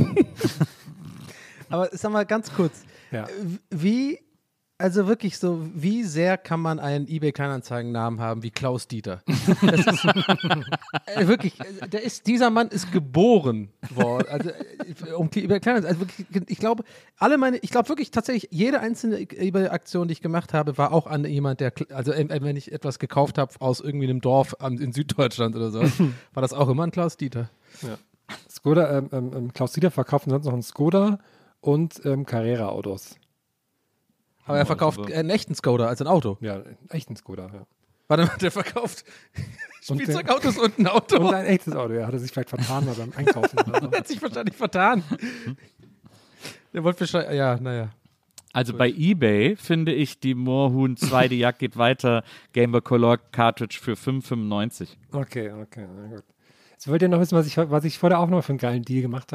Aber sag mal ganz kurz, ja. Also wirklich so, wie sehr kann man einen eBay-Kleinanzeigen-Namen haben wie Klaus Dieter? Das ist, wirklich, dieser Mann ist geboren worden. Also um eBay Kleinanzeigen. Also wirklich, ich glaube wirklich tatsächlich, jede einzelne eBay-Aktion, die ich gemacht habe, war auch an jemand, wenn ich etwas gekauft habe aus irgendwie einem Dorf in Süddeutschland oder so, war das auch immer ein Klaus Dieter. Ja. Skoda, Klaus Dieter verkauft sonst noch einen Skoda und Carrera-Autos. Aber er verkauft einen echten Skoda als ein Auto. Ja, einen echten Skoda, ja. Warte mal, der verkauft Spielzeugautos und ein Auto. Und ein echtes Auto, ja. Hat er sich vielleicht vertan beim Einkaufen. Oder so. Er hat sich wahrscheinlich vertan. Der wollte naja. Also bei eBay finde ich die Moorhuhn 2, die Jagd geht weiter, Game Boy Color Cartridge für 5,95. Okay, na gut. Jetzt wollt ihr noch wissen, was ich vor der Aufnahme für einen geilen Deal gemacht habe?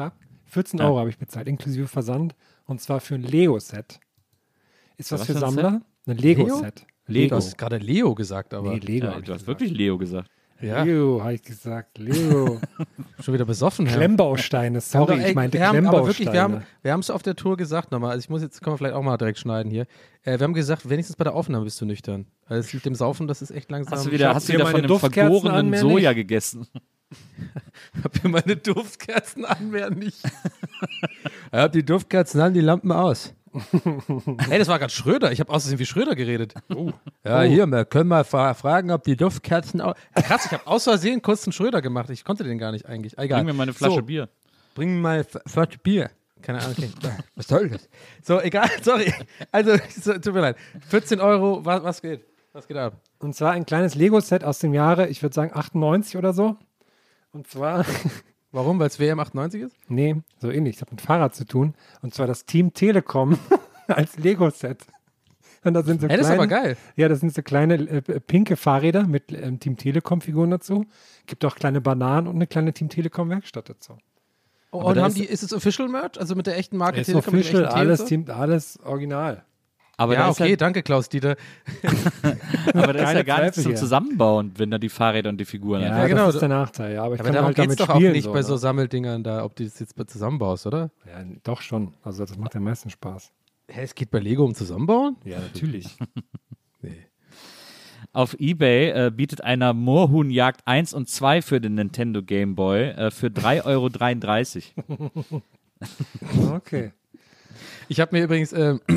14 Euro habe ich bezahlt, inklusive Versand. Und zwar für ein Lego-Set. Ist was für Sammler? Ein Lego-Set. Lego. Du hast gerade Leo gesagt, aber. Nee, Lego. Ja, du hast wirklich Leo gesagt. Ja. Lego, habe ich gesagt. Lego. Schon wieder besoffen. Klemmbausteine, sorry, ich meinte Klemmbausteine. Wir haben es auf der Tour gesagt nochmal, also können wir vielleicht auch mal direkt schneiden hier. Wir haben gesagt, wenigstens bei der Aufnahme bist du nüchtern. Also das mit dem Saufen, das ist echt langsam. Hast du wieder von dem vergorenen Soja gegessen? Hab mir meine Duftkerzen an, mehr nicht. Ja, die Duftkerzen an, die Lampen aus. Hey, das war gerade Schröder. Ich habe außerdem wie Schröder geredet. Hier, wir können mal fragen, ob die Duftkerzen auch. Krass, ich habe aus Versehen kurz einen Schröder gemacht. Ich konnte den gar nicht eigentlich. Egal. Bring mir mal eine Flasche Bier. Bring mir mal eine Flasche Bier. Keine Ahnung. Okay. Was soll das? So, egal, sorry. Also, tut mir leid. 14 Euro, was geht? Was geht ab? Und zwar ein kleines Lego-Set aus dem Jahre, ich würde sagen 98 oder so. Und zwar... Warum? Weil es WM 98 ist? Nee, so ähnlich. Das hat mit Fahrrad zu tun. Und zwar das Team Telekom als Lego-Set. Und da sind so das ist aber geil. Ja, das sind so kleine pinke Fahrräder mit Team Telekom-Figuren dazu. Gibt auch kleine Bananen und eine kleine Team Telekom-Werkstatt dazu. Oh, und ist es Official Merch? Also mit der echten Marke ist Telekom? Official, alles original. Aber ja, okay, danke Klaus-Dieter. Aber da ist ja gar nichts zum Zusammenbauen, wenn da die Fahrräder und die Figuren ja, genau. Das ist der Nachteil, ja. Aber ich kann darum halt geht es damit doch spielen, auch nicht so, bei so Sammeldingern da, ob du das jetzt zusammenbaust, oder? Ja, doch schon. Also das macht am meisten Spaß. Hä, es geht bei Lego um Zusammenbauen? Ja, natürlich. Nee. Auf eBay bietet einer Moorhuhnjagd 1 und 2 für den Nintendo Game Boy für 3,33 €. Okay. Ich habe mir übrigens,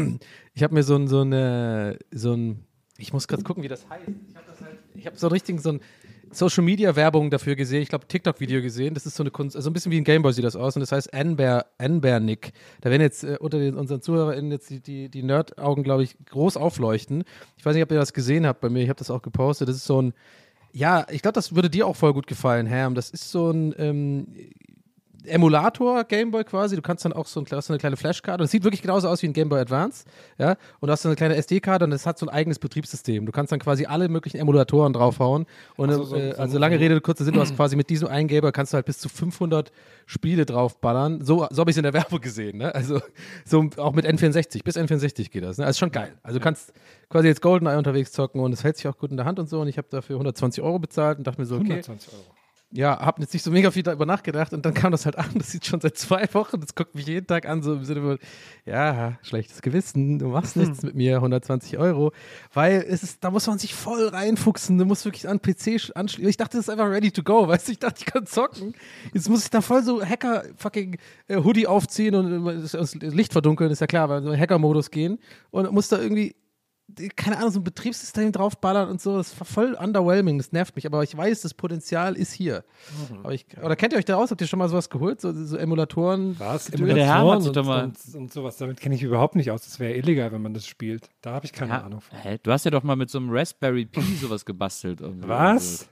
ich muss gerade gucken, wie das heißt. Ich habe so richtig so ein Social-Media-Werbung dafür gesehen. Ich glaube, TikTok-Video gesehen. Das ist so eine Kunst, also ein bisschen wie ein Gameboy sieht das aus. Und das heißt Anbernick. Da werden jetzt unter unseren ZuhörerInnen jetzt die Nerd-Augen, glaube ich, groß aufleuchten. Ich weiß nicht, ob ihr das gesehen habt bei mir. Ich habe das auch gepostet. Das ist so ein, ja, ich glaube, das würde dir auch voll gut gefallen, Herm. Das ist so ein Emulator Gameboy quasi. Du kannst dann auch hast eine kleine Flashkarte. Und es sieht wirklich genauso aus wie ein Gameboy Advance. Ja? Und du hast so eine kleine SD-Karte und es hat so ein eigenes Betriebssystem. Du kannst dann quasi alle möglichen Emulatoren draufhauen. Und also lange Rede, kurzer Sinn, du hast quasi mit diesem einen Gameboy kannst du halt bis zu 500 Spiele draufballern. So habe ich es in der Werbung gesehen. Ne? Also so auch mit N64. Bis N64 geht das. Ne? Also schon geil. Also du kannst quasi jetzt GoldenEye unterwegs zocken und es hält sich auch gut in der Hand und so. Und ich habe dafür 120 € bezahlt und dachte mir so, okay. 120 €. Ja, hab jetzt nicht so mega viel darüber nachgedacht und dann kam das halt an, das sieht schon seit 2 Wochen, das guckt mich jeden Tag an, so im Sinne von, ja, schlechtes Gewissen, du machst nichts mit mir, 120 €, weil da muss man sich voll reinfuchsen, du musst wirklich an PC anschließen. Ich dachte, das ist einfach ready to go, weißt du, ich dachte, ich kann zocken. Jetzt muss ich da voll so Hacker-Hoodie aufziehen und das Licht verdunkeln, ist ja klar, weil so in Hacker-Modus gehen und muss da irgendwie keine Ahnung, so ein Betriebssystem draufballern und so, das war voll underwhelming, das nervt mich, aber ich weiß, das Potenzial ist hier. Oder kennt ihr euch da aus? Habt ihr schon mal sowas geholt? So Emulatoren? Was? Emulatoren und sowas, damit kenne ich überhaupt nicht aus. Das wäre illegal, wenn man das spielt. Da habe ich keine Ahnung von. Du hast ja doch mal mit so einem Raspberry Pi sowas gebastelt. Was?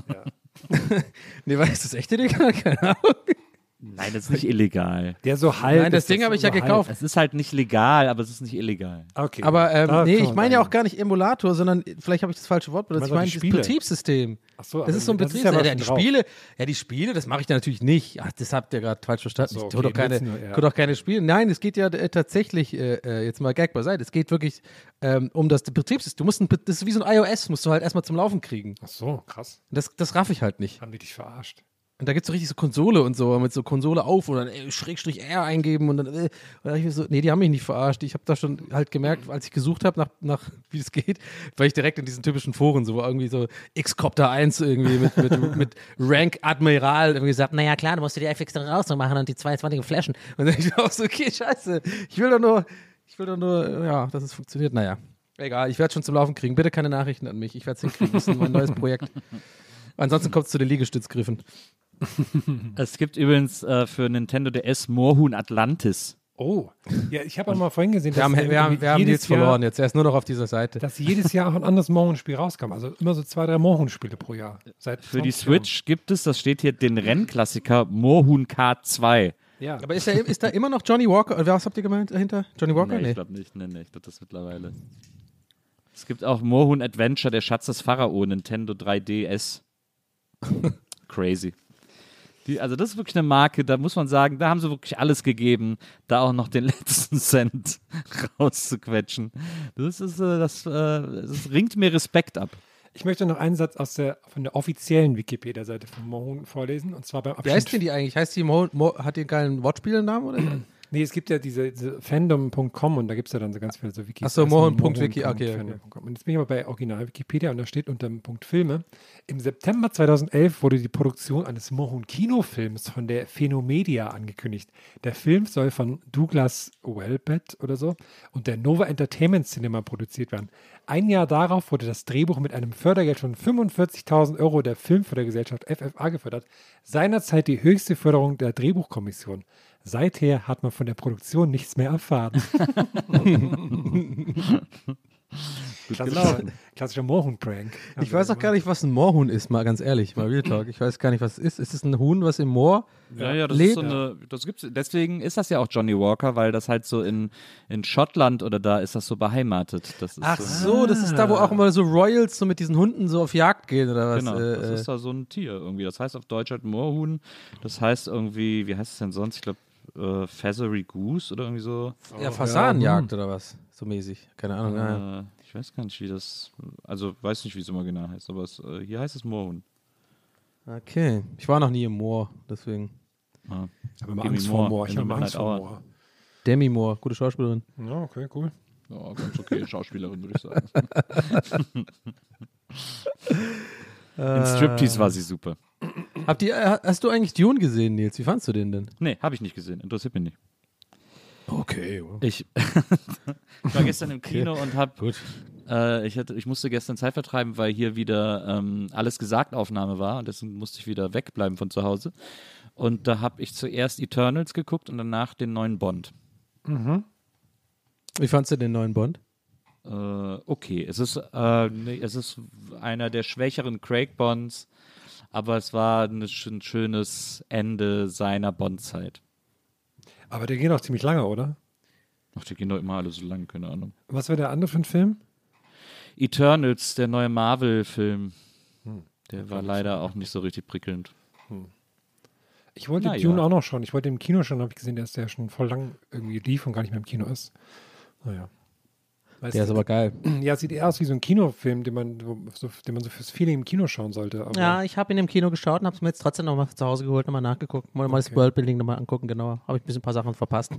Ja. Nee, weißt du, das echt illegal? Keine Ahnung. Nein, das ist nicht illegal. Der so halb. Nein, das Ding habe ich ja gekauft. Es ist halt nicht legal, aber es ist nicht illegal. Okay. Aber nee, ich meine ja auch gar nicht Emulator, sondern vielleicht habe ich das falsche Wort benutzt. Ich meine das Betriebssystem. Ach so, das ist so ein Betriebssystem. Die Spiele, das mache ich da natürlich nicht. Ach, das habt ihr gerade falsch verstanden. So, okay, ich tue doch keine Spiele. Nein, es geht ja tatsächlich, jetzt mal Gag beiseite, es geht wirklich um das Betriebssystem. Das ist wie so ein iOS, musst du halt erstmal zum Laufen kriegen. Ach so, krass. Das raff ich halt nicht. Haben die dich verarscht? Und da gibt es so richtig so Konsole und so, mit so Konsole auf und dann /R eingeben und dann dachte ich mir so, nee, die haben mich nicht verarscht. Ich habe da schon halt gemerkt, als ich gesucht habe nach wie es geht, war ich direkt in diesen typischen Foren, so irgendwie so X-Copter 1 irgendwie mit Rank Admiral irgendwie gesagt, naja klar, du musst dir die FX dann raus machen und die 22 flashen. Und dann dachte ich auch so, okay, scheiße, ich will doch nur, ja, dass es funktioniert. Naja, egal, ich werde schon zum Laufen kriegen. Bitte keine Nachrichten an mich, ich werde es hinkriegen, das ist mein neues Projekt. Ansonsten kommt es zu den Liegestützgriffen. Es gibt übrigens für Nintendo DS Moorhuhn Atlantis. Oh, ja, ich habe auch mal vorhin gesehen, wir haben Nils verloren jetzt. Er ist nur noch auf dieser Seite. Dass jedes Jahr auch ein anderes Moorhuhn-Spiel rauskam. Also immer so 2, 3 Moorhuhn-Spiele pro Jahr. Für die Switch gibt es, das steht hier, den Rennklassiker Moorhuhn K2. Ja. Aber ist da immer noch Johnny Walker? Oder was habt ihr gemeint dahinter? Johnny Walker? Nee, ich glaube nicht. Nee, ich glaube das mittlerweile. Es gibt auch Moorhuhn Adventure, der Schatz des Pharao, Nintendo 3DS. Crazy. Also das ist wirklich eine Marke, da muss man sagen, da haben sie wirklich alles gegeben, da auch noch den letzten Cent rauszuquetschen. Das ringt mir Respekt ab. Ich möchte noch einen Satz von der offiziellen Wikipedia-Seite von Mohun vorlesen, und zwar beim Abschnitt. Wie heißt denn die eigentlich? Heißt die hat die einen geilen Wortspielnamen oder? Nee, es gibt ja diese fandom.com und da gibt es ja dann so ganz viele so Wikis. Achso, Mohun.wiki, okay. Und jetzt bin ich aber bei Original Wikipedia und da steht unter dem Punkt Filme: Im September 2011 wurde die Produktion eines Mohun-Kinofilms von der Phenomedia angekündigt. Der Film soll von Douglas Welbett oder so und der Nova Entertainment Cinema produziert werden. Ein Jahr darauf wurde das Drehbuch mit einem Fördergeld von 45.000 € der Filmfördergesellschaft FFA gefördert. Seinerzeit die höchste Förderung der Drehbuchkommission. Seither hat man von der Produktion nichts mehr erfahren. Klassischer Mohun-Prank. Ich weiß auch gar nicht, was ein Moorhuhn ist, mal ganz ehrlich, mal Real Talk. Ich weiß gar nicht, was es ist. Ist es ein Huhn, was im Moor Ja, das lebt? ist das gibt's. Deswegen ist das ja auch Johnny Walker, weil das halt so in Schottland oder da ist das so beheimatet. Das ist Ach so, das ist da, wo auch immer so Royals so mit diesen Hunden so auf Jagd gehen oder was? Genau, das ist da so ein Tier irgendwie. Das heißt auf Deutsch halt Moorhuhn. Das heißt irgendwie, wie heißt es denn sonst? Ich glaube Feathery Goose oder irgendwie so. Ja, Fasanenjagd oder was? So mäßig. Keine Ahnung. Ich weiß gar nicht, wie das, also weiß nicht, wie es immer genau heißt, aber hier heißt es Moorhuhn. Okay. Ich war noch nie im Moor, deswegen. Aber immer Angst vor Moor. Ich habe Angst vor Moor. Demi Moore, gute Schauspielerin. Ja, okay, cool. Ja, ganz okay, Schauspielerin, würde ich sagen. In Striptease war sie super. Hast du eigentlich Dune gesehen, Nils? Wie fandst du den denn? Nee, habe ich nicht gesehen. Interessiert mich nicht. Okay. Ich war gestern im Kino und ich musste gestern Zeit vertreiben, weil hier wieder Alles gesagt Aufnahme war und deswegen musste ich wieder wegbleiben von zu Hause. Und da habe ich zuerst Eternals geguckt und danach den neuen Bond. Mhm. Wie fandst du den neuen Bond? Okay, es ist einer der schwächeren Craig-Bonds, aber es war ein schönes Ende seiner Bond-Zeit. Aber der geht auch ziemlich lange, oder? Ach, die gehen doch immer alle so lang, keine Ahnung. Was wäre der andere für ein Film? Eternals, der neue Marvel-Film. Der war leider auch nicht so richtig prickelnd. Ich wollte Dune auch noch schauen. Ich wollte im Kino schon, habe ich gesehen, dass der schon voll lang irgendwie lief und gar nicht mehr im Kino ist. Naja. Der ist aber geil. Ja, sieht eher aus wie so ein Kinofilm, den man so fürs Feeling im Kino schauen sollte. Aber ja, ich habe ihn im Kino geschaut und habe es mir jetzt trotzdem nochmal zu Hause geholt, nochmal nachgeguckt. Mal das Worldbuilding nochmal angucken, genauer. Habe ich ein paar Sachen verpasst.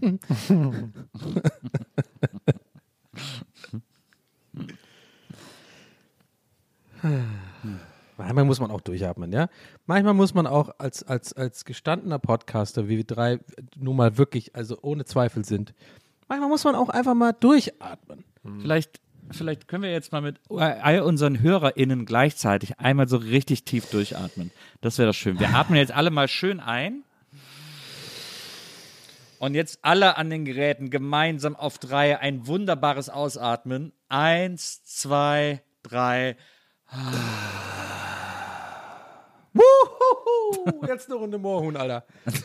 Manchmal muss man auch durchatmen, ja. Manchmal muss man auch als gestandener Podcaster, wie wir drei nun mal wirklich, also ohne Zweifel sind, manchmal muss man auch einfach mal durchatmen. Vielleicht können wir jetzt mal mit all unseren HörerInnen gleichzeitig einmal so richtig tief durchatmen. Das wäre doch schön. Wir atmen jetzt alle mal schön ein. Und jetzt alle an den Geräten gemeinsam auf 3 ein wunderbares Ausatmen. 1, 2, 3. Wuhu! Jetzt eine Runde Moorhuhn, Alter.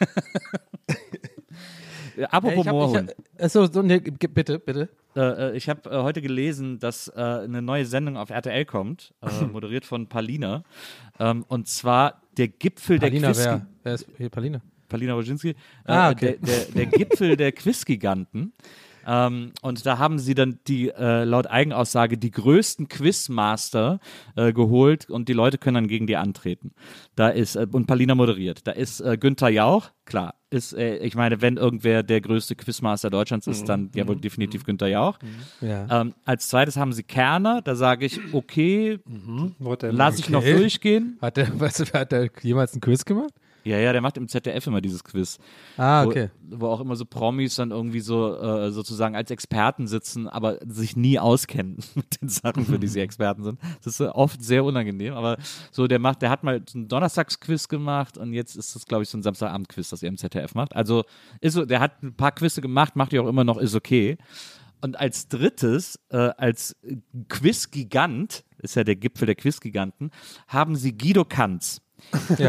Apropos Moorhuhn. Bitte. Ich habe heute gelesen, dass eine neue Sendung auf RTL kommt, moderiert von Palina. Und zwar der Gipfel Palina, der Quiz. Wer ist hier Palina? Palina Roginski. Okay. Der Gipfel der Quizgiganten. Und da haben sie dann laut Eigenaussage die größten Quizmaster geholt und die Leute können dann gegen die antreten. Da ist, und Palina moderiert. Da ist Günther Jauch, klar. Ich meine, wenn irgendwer der größte Quizmaster Deutschlands ist, dann ja wohl definitiv Günther Jauch. Ja. Als zweites haben sie Kerner, da sage ich, okay, lass ich noch durchgehen. Hat der jemals einen Quiz gemacht? Ja, der macht im ZDF immer dieses Quiz. Ah, okay. Wo auch immer so Promis dann irgendwie so sozusagen als Experten sitzen, aber sich nie auskennen mit den Sachen, für die sie Experten sind. Das ist oft sehr unangenehm, aber so der hat mal so einen Donnerstagsquiz gemacht und jetzt ist das, glaube ich, so ein Samstagabend-Quiz, das er im ZDF macht. Also der hat ein paar Quizze gemacht, macht die auch immer noch, ist okay. Und als drittes, als Quizgigant, ist ja der Gipfel der Quizgiganten, haben sie Guido Kanz. Ja.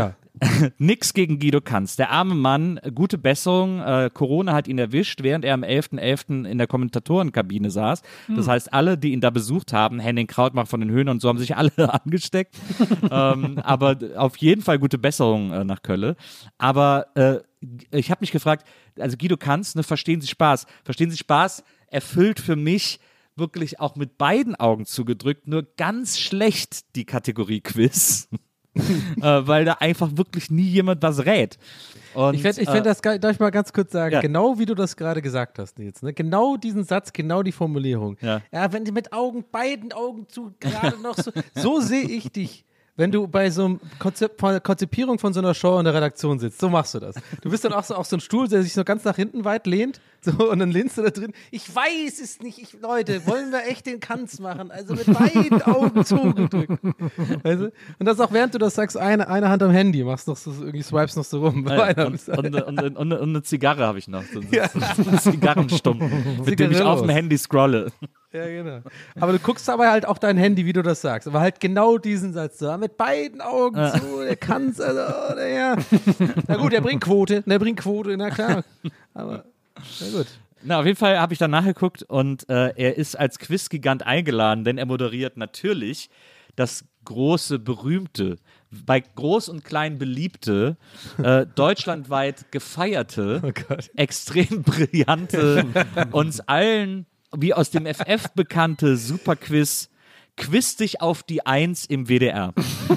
Nix gegen Guido Kanz. Der arme Mann, gute Besserung. Corona hat ihn erwischt, während er am 11.11. in der Kommentatorenkabine saß. Das heißt, alle, die ihn da besucht haben, Henning Krautmacher von den Höhen und so, haben sich alle angesteckt. Aber auf jeden Fall gute Besserung nach Kölle. Aber ich habe mich gefragt, also Guido Kanz, ne, Verstehen Sie Spaß. Verstehen Sie Spaß erfüllt für mich wirklich auch mit beiden Augen zugedrückt, nur ganz schlecht die Kategorie Quiz. Weil da einfach wirklich nie jemand was rät. Und, ich find das geil, darf ich mal ganz kurz sagen, genau wie du das gerade gesagt hast, Nils, ne? Genau diesen Satz, genau die Formulierung. Ja, wenn du mit beiden Augen zu, gerade noch so sehe ich dich. Wenn du bei so einem Konzipierung von so einer Show in der Redaktion sitzt, so machst du das. Du bist dann auch so auf so einen Stuhl, der sich so ganz nach hinten weit lehnt, so, und dann lehnst du da drin. Ich weiß es nicht, Leute, wollen wir echt den Kanz machen? Also mit beiden Augen zugedrückt. Weißt du? Und das auch während du das sagst, eine Hand am Handy, machst noch so, irgendwie swipes noch so rum. Und eine Zigarre habe ich noch. So einen Zigarrenstumpf, mit dem ich auf dem Handy scrolle. Ja, genau. Aber du guckst aber halt auch dein Handy, wie du das sagst. Aber halt genau diesen Satz so, mit beiden Augen zu, der kann's, also, ja. Na gut, der bringt Quote, na klar. Aber, na gut. Na, auf jeden Fall habe ich dann nachgeguckt und er ist als Quizgigant eingeladen, denn er moderiert natürlich das große, berühmte, bei groß und klein beliebte, deutschlandweit gefeierte, extrem brillante, uns allen wie aus dem FF bekannte Superquiz Quiz dich auf die 1 im WDR.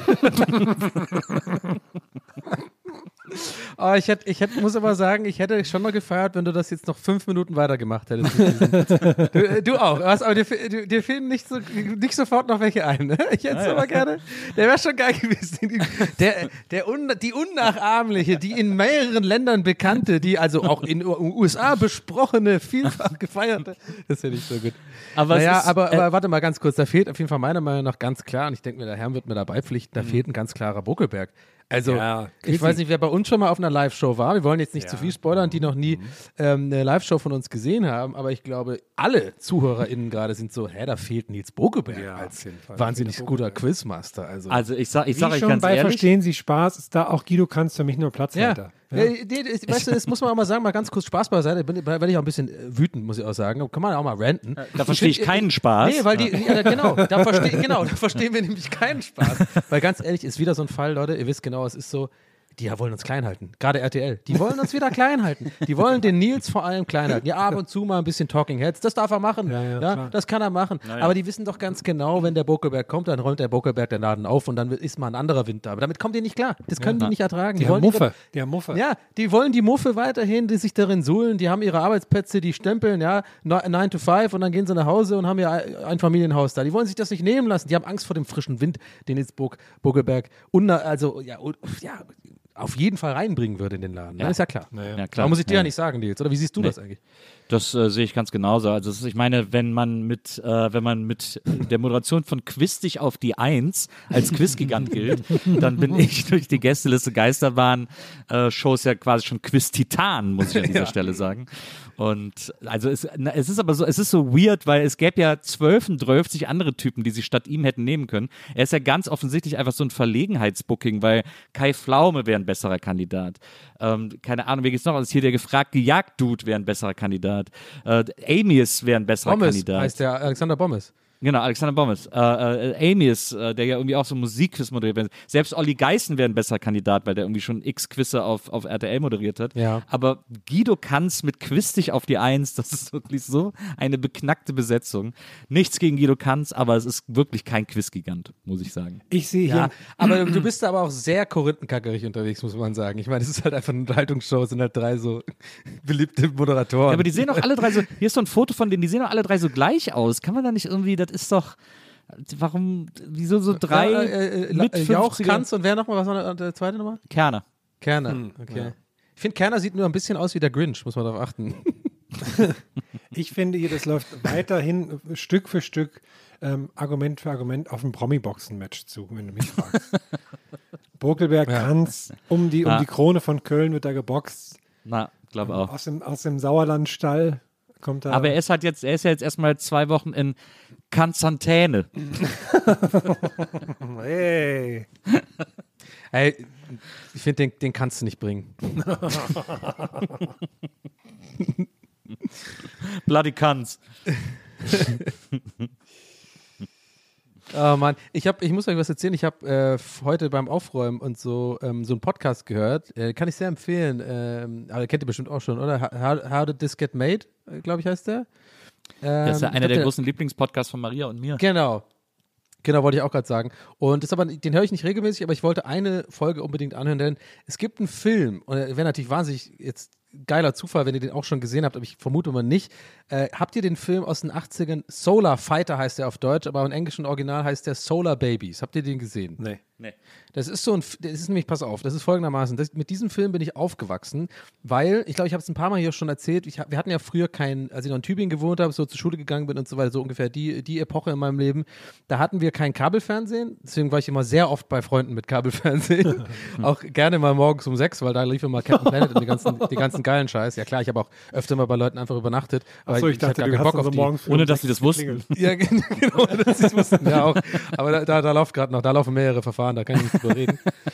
Oh, muss aber sagen, ich hätte schon noch gefeiert, wenn du das jetzt noch 5 Minuten weitergemacht hättest. Du auch, aber dir fehlen nicht sofort noch welche ein. Ne? Ich hätte es aber gerne. Der wäre schon geil gewesen. Die unnachahmliche, die in mehreren Ländern bekannte, die also auch in den USA besprochene, vielfach gefeierte. Das finde ich so gut. Aber warte mal ganz kurz, da fehlt auf jeden Fall meiner Meinung nach ganz klar, und ich denke mir, der Herr wird mir da beipflichten, da fehlt ein ganz klarer Buckelberg. Also, ich weiß nicht, wer bei uns schon mal auf einer Live-Show war. Wir wollen jetzt nicht zu viel spoilern, die noch nie eine Live-Show von uns gesehen haben, aber ich glaube, alle ZuhörerInnen gerade sind so, da fehlt Nils Bokeberg als wahnsinnig guter Quizmaster. Also ich sag euch ganz ehrlich. Bei Verstehen Sie Spaß ist da auch Guido Kanz für mich nur Platzhalter. Ja. Weißt du, das muss man auch mal sagen, mal ganz kurz Spaß beiseite. Da bin ich auch ein bisschen wütend, muss ich auch sagen. Kann man auch mal ranten. Da verstehe ich keinen Spaß. Nee, weil da verstehen wir nämlich keinen Spaß. Weil ganz ehrlich, ist wieder so ein Fall, Leute, ihr wisst genau, es ist so, die wollen uns klein halten. Gerade RTL. Die wollen uns wieder klein halten. Die wollen den Nils vor allem klein halten. Ja, ab und zu mal ein bisschen Talking Heads. Das darf er machen. Ja, das kann er machen. Ja. Aber die wissen doch ganz genau, wenn der Bokelberg kommt, dann rollt der Bokelberg den Laden auf und dann ist mal ein anderer Wind da. Aber damit kommt die nicht klar. Das können die nicht ertragen. Die haben Muffe. Ja, die wollen die Muffe weiterhin, die sich darin suhlen. Die haben ihre Arbeitsplätze, die stempeln, 9 to 5 und dann gehen sie nach Hause und haben ihr ein Familienhaus da. Die wollen sich das nicht nehmen lassen. Die haben Angst vor dem frischen Wind, den jetzt Bokelberg auf jeden Fall reinbringen würde in den Laden. Ja. Ist ja klar. Ja, klar. Aber muss ich dir ja nicht sagen, Nils. Oder wie siehst du das eigentlich? Das sehe ich ganz genauso. Also ich meine, wenn man mit der Moderation von Quiz dich auf die 1 als Quizgigant gilt, dann bin ich durch die Gästeliste Geisterbahn-Shows ja quasi schon Quiz-Titan, muss ich an dieser Stelle sagen. Und also es ist aber so, es ist so weird, weil es gäbe ja 12 andere Typen, die sich statt ihm hätten nehmen können. Er ist ja ganz offensichtlich einfach so ein Verlegenheitsbooking, weil Kai Pflaume wäre ein besserer Kandidat. Keine Ahnung, wie geht's noch? Also hier der gefragte Jagd-Dude wäre ein besserer Kandidat. Amius wäre ein besserer Kandidat. Heißt der Alexander Bommes. Genau, Alexander Bommes. Amius, der ja irgendwie auch so Musikquiz moderiert. Selbst Olli Geißen wäre ein besserer Kandidat, weil der irgendwie schon x Quizze auf RTL moderiert hat. Ja. Aber Guido Kanz mit Quiz dich auf die 1, das ist wirklich so eine beknackte Besetzung. Nichts gegen Guido Kanz, aber es ist wirklich kein Quizgigant, muss ich sagen. Ich sehe hier. Ja, aber du bist aber auch sehr korinthenkackerig unterwegs, muss man sagen. Ich meine, es ist halt einfach eine Unterhaltungsshow, es sind halt 3 so beliebte Moderatoren. Ja, aber die sehen auch alle 3 so, hier ist so ein Foto von denen, die sehen auch alle 3 so gleich aus. Kann man da nicht irgendwie, das ist doch, wieso so 3 mit 50er? Jauch, Kanz und wer nochmal, was war der zweite nochmal? Kerner, okay. Ja. Ich finde, Kerner sieht nur ein bisschen aus wie der Grinch, muss man darauf achten. Ich finde hier, das läuft weiterhin Stück für Stück, Argument für Argument auf ein Promi-Boxen-Match zu, wenn du mich fragst. Bokelberg, Kanz, um die Krone von Köln wird da geboxt. Na, glaube auch. Aus dem Sauerlandstall kommt da. Aber er ist ja jetzt erstmal 2 Wochen in Konstantäne. Hey. Hey, Ich finde, den kannst du nicht bringen. Bloody Cunts. Oh Mann, ich muss euch was erzählen. Ich habe heute beim Aufräumen und so einen Podcast gehört. Kann ich sehr empfehlen. Aber kennt ihr bestimmt auch schon, oder? How Did This Get Made, glaube ich, heißt der. Das ist ja einer der großen Lieblingspodcasts von Maria und mir. Genau, wollte ich auch gerade sagen. Und den höre ich nicht regelmäßig, aber ich wollte eine Folge unbedingt anhören, denn es gibt einen Film, und wäre natürlich wahnsinnig jetzt geiler Zufall, wenn ihr den auch schon gesehen habt, aber ich vermute mal nicht. Habt ihr den Film aus den 80ern? Solar Fighter heißt der auf Deutsch, aber im englischen Original heißt der Solar Babies. Habt ihr den gesehen? Nee. Das ist nämlich, pass auf, das ist folgendermaßen, mit diesem Film bin ich aufgewachsen, weil, ich glaube, ich habe es ein paar Mal hier schon erzählt, wir hatten ja früher als ich noch in Tübingen gewohnt habe, so zur Schule gegangen bin und so weiter, so ungefähr die Epoche in meinem Leben, da hatten wir kein Kabelfernsehen, deswegen war ich immer sehr oft bei Freunden mit Kabelfernsehen, auch gerne mal morgens um 6, weil da lief immer Captain Planet und die ganzen geilen Scheiß. Ja klar, ich habe auch öfter mal bei Leuten einfach übernachtet, aber ich dachte, gar keinen Bock auf die. Ohne dass sie das wussten. Ja, genau, dass sie es wussten, ja auch. Aber da laufen mehrere Verfahren, da kann ich nicht drüber reden.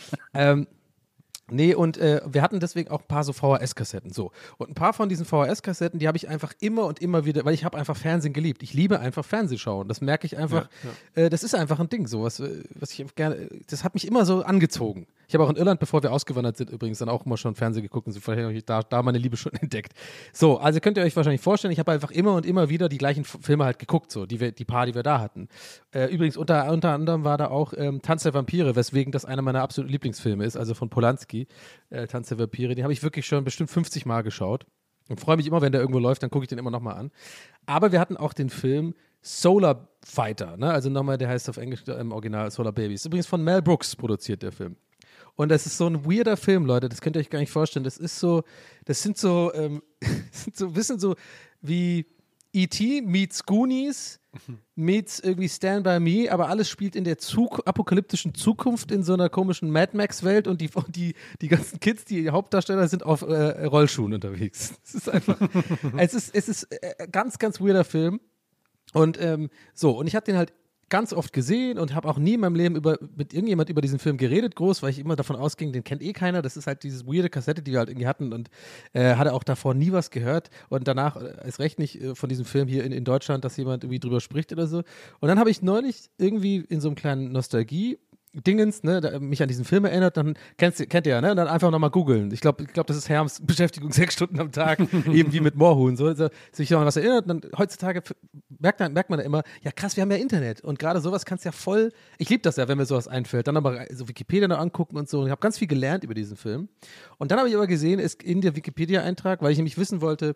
Wir hatten deswegen auch ein paar so VHS-Kassetten. So. Und ein paar von diesen VHS-Kassetten, die habe ich einfach immer und immer wieder, weil ich habe einfach Fernsehen geliebt. Ich liebe einfach Fernsehschauen. Das merke ich einfach. Ja. Das ist einfach ein Ding, so was ich gerne, das hat mich immer so angezogen. Ich habe auch in Irland, bevor wir ausgewandert sind, übrigens dann auch immer schon Fernsehen geguckt und so, vielleicht habe ich da meine Liebe schon entdeckt. So, also könnt ihr euch wahrscheinlich vorstellen, ich habe einfach immer und immer wieder die gleichen Filme halt geguckt, so, die paar, die wir da hatten. Übrigens, unter anderem war da auch Tanz der Vampire, weswegen das einer meiner absoluten Lieblingsfilme ist, also von Polanski, Tanz der Vampire. Den habe ich wirklich schon bestimmt 50 Mal geschaut und freue mich immer, wenn der irgendwo läuft, dann gucke ich den immer nochmal an. Aber wir hatten auch den Film Solar Fighter, ne? Also nochmal, der heißt auf Englisch im Original Solar Babies. Ist übrigens von Mel Brooks produziert, der Film. Und das ist so ein weirder Film, Leute, das könnt ihr euch gar nicht vorstellen. Das sind so ein bisschen so wie E.T. meets Goonies meets irgendwie Stand By Me, aber alles spielt in der apokalyptischen Zukunft in so einer komischen Mad Max-Welt und die ganzen Kids, die Hauptdarsteller, sind auf Rollschuhen unterwegs. Es ist einfach, es ist ganz, ganz weirder Film. Und und ich habe den halt ganz oft gesehen und habe auch nie in meinem Leben mit irgendjemand über diesen Film geredet, groß, weil ich immer davon ausging, den kennt eh keiner. Das ist halt diese weirde Kassette, die wir halt irgendwie hatten und hatte auch davor nie was gehört und danach erst recht nicht von diesem Film hier in Deutschland, dass jemand irgendwie drüber spricht oder so. Und dann habe ich neulich irgendwie in so einem kleinen Nostalgie-Dingens, ne, mich an diesen Film erinnert, dann kennt ihr ja, ne, und dann einfach nochmal googeln. Ich glaube, das ist Herms Beschäftigung 6 Stunden am Tag, eben wie mit Moorhuhn, so sich noch an was erinnert, dann heutzutage merkt man da immer, ja krass, wir haben ja Internet und gerade sowas kannst ja voll, ich liebe das ja, wenn mir sowas einfällt, dann aber so Wikipedia noch angucken und so und ich habe ganz viel gelernt über diesen Film und dann habe ich aber gesehen, ist in der Wikipedia-Eintrag, weil ich nämlich wissen wollte,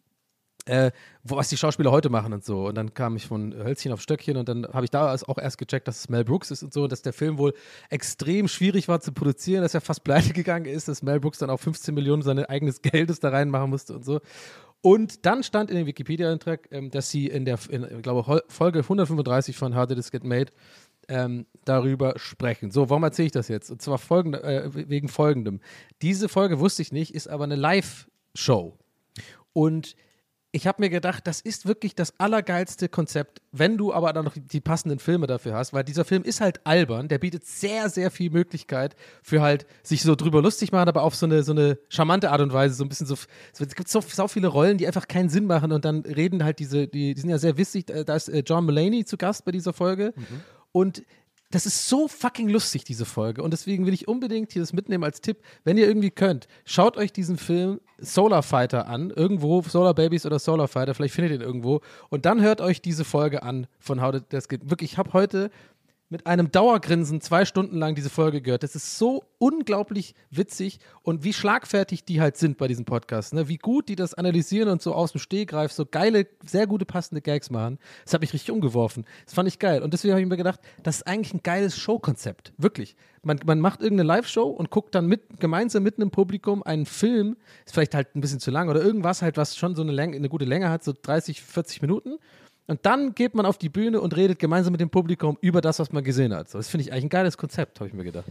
was die Schauspieler heute machen und so. Und dann kam ich von Hölzchen auf Stöckchen und dann habe ich da auch erst gecheckt, dass es Mel Brooks ist und so und dass der Film wohl extrem schwierig war zu produzieren, dass er fast pleite gegangen ist, dass Mel Brooks dann auch 15 Millionen seines eigenen Geldes da reinmachen musste und so. Und dann stand in dem Wikipedia-Eintrag, dass sie in glaube Folge 135 von How Did This Get Made darüber sprechen. So, warum erzähle ich das jetzt? Und zwar wegen Folgendem. Diese Folge wusste ich nicht, ist aber eine Live-Show. Und ich habe mir gedacht, das ist wirklich das allergeilste Konzept, wenn du aber dann noch die passenden Filme dafür hast, weil dieser Film ist halt albern, der bietet sehr, sehr viel Möglichkeit für halt sich so drüber lustig machen, aber auf so eine charmante Art und Weise, so ein bisschen so, es gibt so viele Rollen, die einfach keinen Sinn machen und dann reden halt die sind ja sehr witzig, da ist John Mulaney zu Gast bei dieser Folge und das ist so fucking lustig, diese Folge. Und deswegen will ich unbedingt hier das mitnehmen als Tipp. Wenn ihr irgendwie könnt, schaut euch diesen Film Solar Fighter an. Irgendwo, Solar Babies oder Solar Fighter, vielleicht findet ihr ihn irgendwo. Und dann hört euch diese Folge an von How Did This Get. Wirklich, ich habe heute mit einem Dauergrinsen 2 Stunden lang diese Folge gehört. Das ist so unglaublich witzig und wie schlagfertig die halt sind bei diesem Podcast. Ne? Wie gut die das analysieren und so aus dem Stehgreif so geile, sehr gute, passende Gags machen. Das hat mich richtig umgeworfen. Das fand ich geil. Und deswegen habe ich mir gedacht, das ist eigentlich ein geiles Showkonzept. Wirklich. Man macht irgendeine Live-Show und guckt dann gemeinsam mit einem Publikum einen Film, ist vielleicht halt ein bisschen zu lang oder irgendwas halt, was schon so eine gute Länge hat, so 30, 40 Minuten. Und dann geht man auf die Bühne und redet gemeinsam mit dem Publikum über das, was man gesehen hat. So, das finde ich eigentlich ein geiles Konzept, habe ich mir gedacht.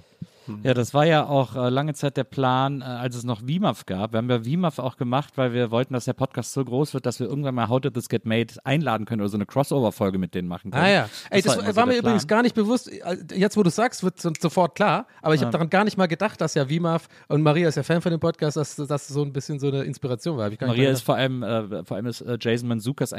Ja, das war ja auch lange Zeit der Plan, als es noch WIMAF gab. Wir haben ja WIMAF auch gemacht, weil wir wollten, dass der Podcast so groß wird, dass wir irgendwann mal How Did This Get Made einladen können oder so eine Crossover-Folge mit denen machen können. Ah ja. Ey, das war mir übrigens gar nicht bewusst. Jetzt, wo du sagst, wird sofort klar. Aber ich habe daran gar nicht mal gedacht, dass ja WIMAF und Maria ist ja Fan von dem Podcast, dass das so ein bisschen so eine Inspiration war. Maria ist vor allem ist Jason Mantzoukas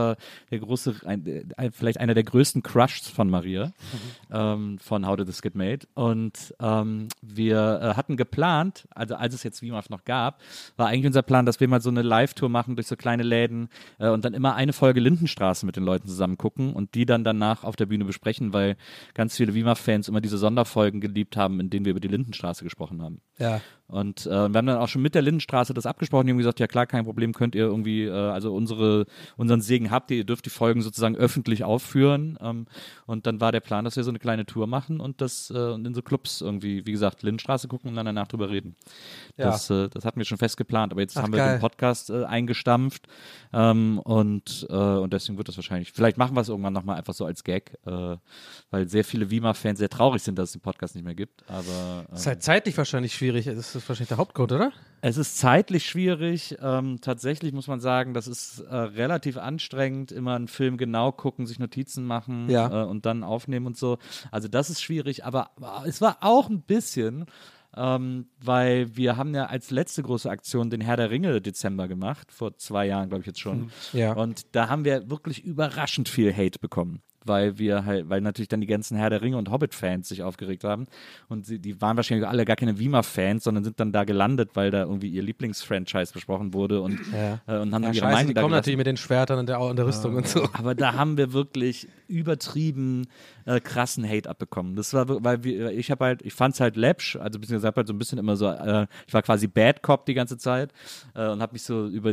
vielleicht einer der größten Crushs von Maria, von How Did This Get Made. Und wir hatten geplant, also als es jetzt WIMAF noch gab, war eigentlich unser Plan, dass wir mal so eine Live-Tour machen durch so kleine Läden und dann immer eine Folge Lindenstraße mit den Leuten zusammen gucken und die dann danach auf der Bühne besprechen, weil ganz viele WIMAF-Fans immer diese Sonderfolgen geliebt haben, in denen wir über die Lindenstraße gesprochen haben. Ja. Und wir haben dann auch schon mit der Lindenstraße das abgesprochen. Die haben gesagt, ja klar, kein Problem, könnt ihr irgendwie, also unseren Segen habt ihr dürft die Folgen sozusagen öffentlich aufführen. Und dann war der Plan, dass wir so eine kleine Tour machen und das in so Clubs irgendwie, wie gesagt, Lindenstraße gucken und dann danach drüber reden. Ja. Das hatten wir schon fest geplant, aber jetzt haben wir den Podcast eingestampft und deswegen wird das wahrscheinlich, vielleicht machen wir es irgendwann nochmal einfach so als Gag, weil sehr viele WIMAF-Fans sehr traurig sind, dass es den Podcast nicht mehr gibt. Aber ist halt zeitlich wahrscheinlich schwierig. Das ist wahrscheinlich der Hauptgrund, oder? Es ist zeitlich schwierig. Tatsächlich muss man sagen, das ist relativ anstrengend. Immer einen Film genau gucken, sich Notizen machen und dann aufnehmen und so. Also das ist schwierig, aber es war auch ein bisschen, weil wir haben ja als letzte große Aktion den Herr der Ringe Dezember gemacht, vor 2 Jahren, glaube ich jetzt schon. Ja. Und da haben wir wirklich überraschend viel Hate bekommen. Weil natürlich dann die ganzen Herr der Ringe und Hobbit-Fans sich aufgeregt haben. Und die waren wahrscheinlich alle gar keine WIMAF-Fans, sondern sind dann da gelandet, weil da irgendwie ihr Lieblingsfranchise besprochen wurde und haben dann ihre Meinung die kommen natürlich mit den Schwertern und der Rüstung und so. Aber da haben wir wirklich übertrieben krassen Hate abbekommen. Das war, weil ich fand es halt läppsch, also beziehungsweise halt so ein bisschen immer so, ich war quasi Bad Cop die ganze Zeit und habe mich so über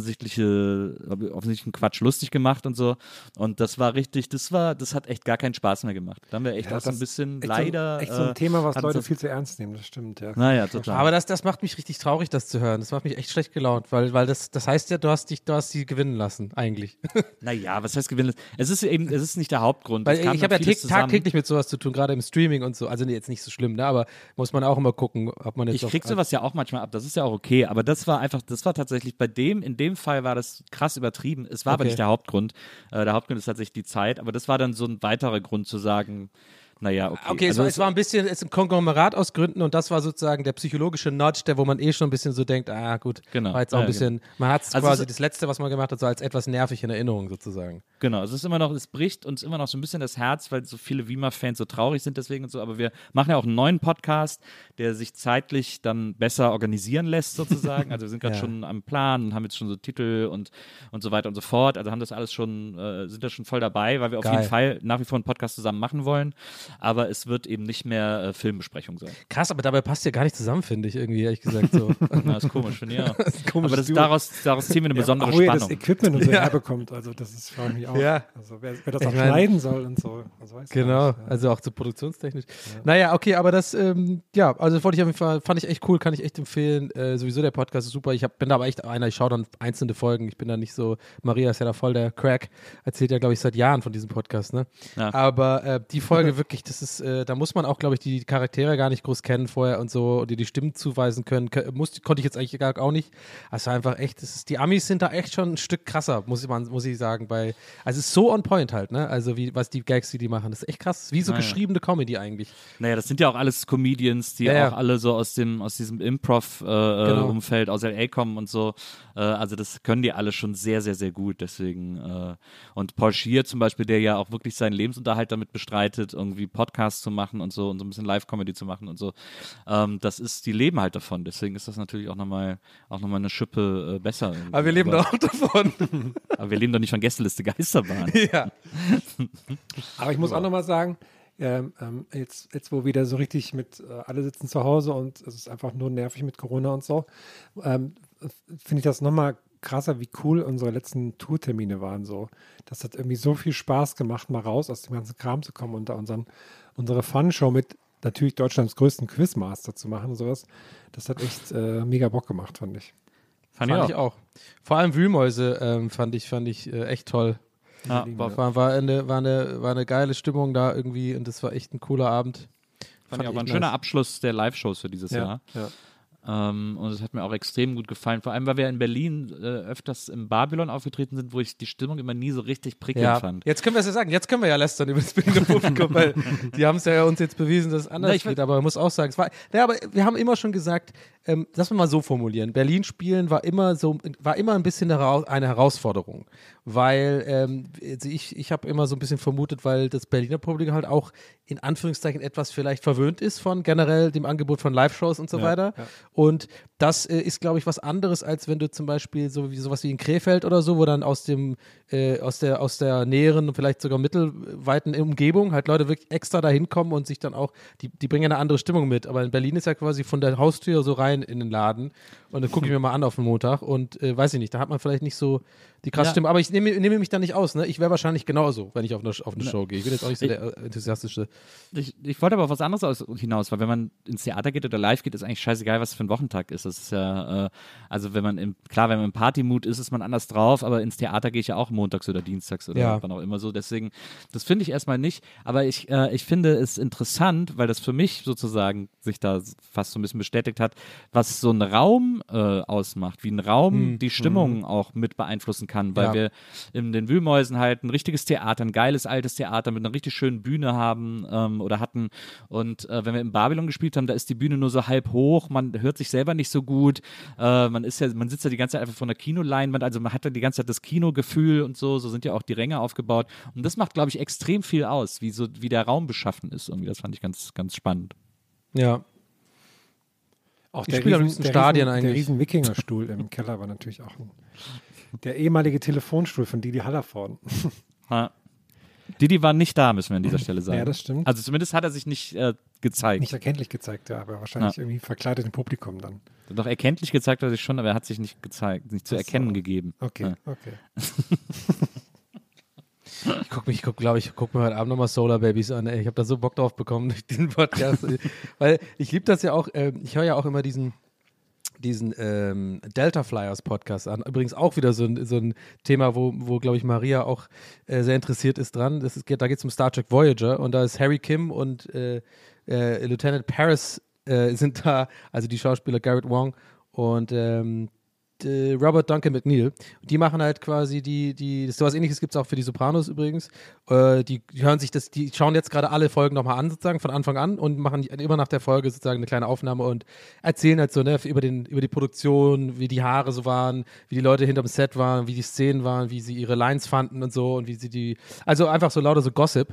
offensichtlichen Quatsch lustig gemacht und so. Und das war richtig, das hat echt gar keinen Spaß mehr gemacht. Da haben wir echt auch so ein bisschen leider. Echt so ein Thema, was Leute viel zu ernst nehmen, das stimmt, ja. Naja, total. Aber das macht mich richtig traurig, das zu hören. Das macht mich echt schlecht gelaunt, weil das heißt ja, du hast die gewinnen lassen, eigentlich. Naja, was heißt gewinnen lassen? Es ist nicht der Hauptgrund. Weil ich habe ja tagtäglich mit sowas zu tun, gerade im Streaming und so. Also jetzt nicht so schlimm, ne? Aber muss man auch immer gucken, ob man jetzt. Ich krieg sowas ja auch manchmal ab, das ist ja auch okay. Aber das war tatsächlich in dem Fall war das krass übertrieben. Es war aber nicht der Hauptgrund. Der Hauptgrund ist tatsächlich die Zeit, aber das war dann so ein weiterer Grund zu sagen, naja, okay. Okay, also es war ein bisschen, es ist ein Konglomerat aus Gründen und das war sozusagen der psychologische Nudge, wo man schon ein bisschen so denkt, gut, genau. War jetzt auch ein bisschen, man hat es quasi das Letzte, was man gemacht hat, so als etwas nervig in Erinnerung sozusagen. Genau, es bricht uns immer noch so ein bisschen das Herz, weil so viele WIMAF-Fans so traurig sind deswegen und so, aber wir machen ja auch einen neuen Podcast, der sich zeitlich dann besser organisieren lässt sozusagen, also wir sind gerade schon am Plan und haben jetzt schon so Titel und so weiter und so fort, also haben das alles schon, sind da schon voll dabei, weil wir auf jeden Fall nach wie vor einen Podcast zusammen machen wollen. Aber es wird eben nicht mehr Filmbesprechung sein. Krass, aber dabei passt ja gar nicht zusammen, finde ich, irgendwie, ehrlich gesagt. So. Na, ist komisch, finde ich auch. Aber daraus ziehen wir eine besondere Spannung. Wo ihr das Equipment und so herbekommt, also das ist, frage ich mich auch. Ja. Also wer das auch schneiden soll und so. Genau, also auch so produktionstechnisch. Ja. Naja, okay, aber das, also wollte ich auf jeden Fall, fand ich echt cool, kann ich echt empfehlen. Sowieso der Podcast ist super. Bin da aber echt ich schaue dann einzelne Folgen. Ich bin da nicht so, Maria ist ja da voll der Crack, erzählt ja, glaube ich, seit Jahren von diesem Podcast, ne? Ja. Aber die Folge wirklich, das ist, da muss man auch, glaube ich, die Charaktere gar nicht groß kennen vorher und so, die Stimmen zuweisen können. Konnte ich jetzt eigentlich gar auch nicht. Also einfach echt, die Amis sind da echt schon ein Stück krasser, muss ich sagen. Also es ist so on point halt, ne? Also was die Gags, die machen, das ist echt krass. Wie so geschriebene Comedy eigentlich. Naja, das sind ja auch alles Comedians, die auch alle so aus diesem Improv-Umfeld aus LA kommen und so. Also das können die alle schon sehr, sehr, sehr gut. Deswegen und Paul Scheer zum Beispiel, der ja auch wirklich seinen Lebensunterhalt damit bestreitet, irgendwie Podcasts zu machen und so ein bisschen Live-Comedy zu machen und so. Die leben halt davon. Deswegen ist das natürlich auch nochmal eine Schippe besser. Aber wir leben doch auch davon. Aber wir leben doch nicht von Gästeliste Geisterbahn. Ja. Aber ich muss auch nochmal sagen, jetzt wo wieder so richtig alle sitzen zu Hause und es ist einfach nur nervig mit Corona und so, finde ich das nochmal krasser, wie cool unsere letzten Tourtermine waren. So. Das hat irgendwie so viel Spaß gemacht, mal raus aus dem ganzen Kram zu kommen und da unsere Fun-Show mit natürlich Deutschlands größten Quizmaster zu machen und sowas. Das hat echt mega Bock gemacht, fand ich. Fand ich auch. Vor allem Wühlmäuse fand ich echt toll. Ja, war eine geile Stimmung da irgendwie und das war echt ein cooler Abend. Fand ich aber ein schöner Abschluss der Live-Shows für dieses Jahr. Ja. Und es hat mir auch extrem gut gefallen, vor allem, weil wir in Berlin öfters im Babylon aufgetreten sind, wo ich die Stimmung immer nie so richtig prickelnd fand. Jetzt können wir es ja sagen, jetzt können wir ja lästern über das Berliner Publikum, weil die haben es ja uns jetzt bewiesen, dass es anders geht, aber man muss auch sagen, aber wir haben immer schon gesagt, lass mal so formulieren, Berlin spielen war immer ein bisschen eine Herausforderung, weil ich habe immer so ein bisschen vermutet, weil das Berliner Publikum halt auch in Anführungszeichen etwas vielleicht verwöhnt ist von generell dem Angebot von Live-Shows und so weiter. Ja. Und das ist, glaube ich, was anderes, als wenn du zum Beispiel sowas wie in Krefeld oder so, wo dann aus der näheren, vielleicht sogar mittelweiten Umgebung halt Leute wirklich extra da hinkommen und sich dann auch, die bringen eine andere Stimmung mit. Aber in Berlin ist ja quasi von der Haustür so rein in den Laden und dann gucke ich mir mal an auf den Montag und weiß ich nicht, da hat man vielleicht nicht so die krasse Stimme. Aber ich nehme mich da nicht aus, ne? Ich wäre wahrscheinlich genauso, wenn ich auf eine Show gehe. Ich bin jetzt auch nicht so der enthusiastische. Ich wollte aber auf was anderes hinaus, weil wenn man ins Theater geht oder live geht, ist eigentlich scheißegal, was für ein Wochentag ist. Das ist ja, also wenn man im Party-Mood ist man anders drauf, aber ins Theater gehe ich ja auch montags oder dienstags oder wann auch immer so. Deswegen, das finde ich erstmal nicht, aber ich finde es interessant, weil das für mich sozusagen sich da fast so ein bisschen bestätigt hat, was so ein Raum ausmacht, wie ein Raum die Stimmung auch mit beeinflussen kann, weil wir in den Wühlmäusen halt ein richtiges Theater, ein geiles altes Theater mit einer richtig schönen Bühne haben oder hatten und wenn wir im Babylon gespielt haben, da ist die Bühne nur so halb hoch, man hört sich selber nicht so gut, man sitzt ja die ganze Zeit einfach vor einer Kinoleinwand, also man hat ja die ganze Zeit das Kinogefühl und so sind ja auch die Ränge aufgebaut und das macht, glaube ich, extrem viel aus, wie der Raum beschaffen ist irgendwie, das fand ich ganz, ganz spannend. Ja. Auch der riesen Wikingerstuhl im Keller war natürlich auch der ehemalige Telefonstuhl von Didi Hallervorden. Didi war nicht da, müssen wir an dieser Stelle sagen. Ja, das stimmt. Also zumindest hat er sich nicht gezeigt. Nicht erkenntlich gezeigt, ja, aber wahrscheinlich irgendwie verkleidet im Publikum dann. Doch erkenntlich gezeigt hat er sich schon, aber er hat sich nicht gezeigt, nicht zu erkennen gegeben. Okay. Ich gucke mir heute Abend nochmal Solar Babies an. Ey. Ich habe da so Bock drauf bekommen durch diesen Podcast. Weil ich liebe das ja auch, ich höre ja auch immer diesen Delta Flyers Podcast an. Übrigens auch wieder so ein Thema, wo glaube ich, Maria auch sehr interessiert ist dran. Da geht es um Star Trek Voyager und da ist Harry Kim und Lieutenant Paris sind da, also die Schauspieler Garrett Wong und Robert Duncan McNeil. Die machen halt quasi sowas Ähnliches gibt es auch für die Sopranos übrigens. Die schauen jetzt gerade alle Folgen nochmal an, sozusagen, von Anfang an und machen immer nach der Folge sozusagen eine kleine Aufnahme und erzählen halt so, ne, über die Produktion, wie die Haare so waren, wie die Leute hinterm Set waren, wie die Szenen waren, wie sie ihre Lines fanden und so und wie sie also einfach so lauter so Gossip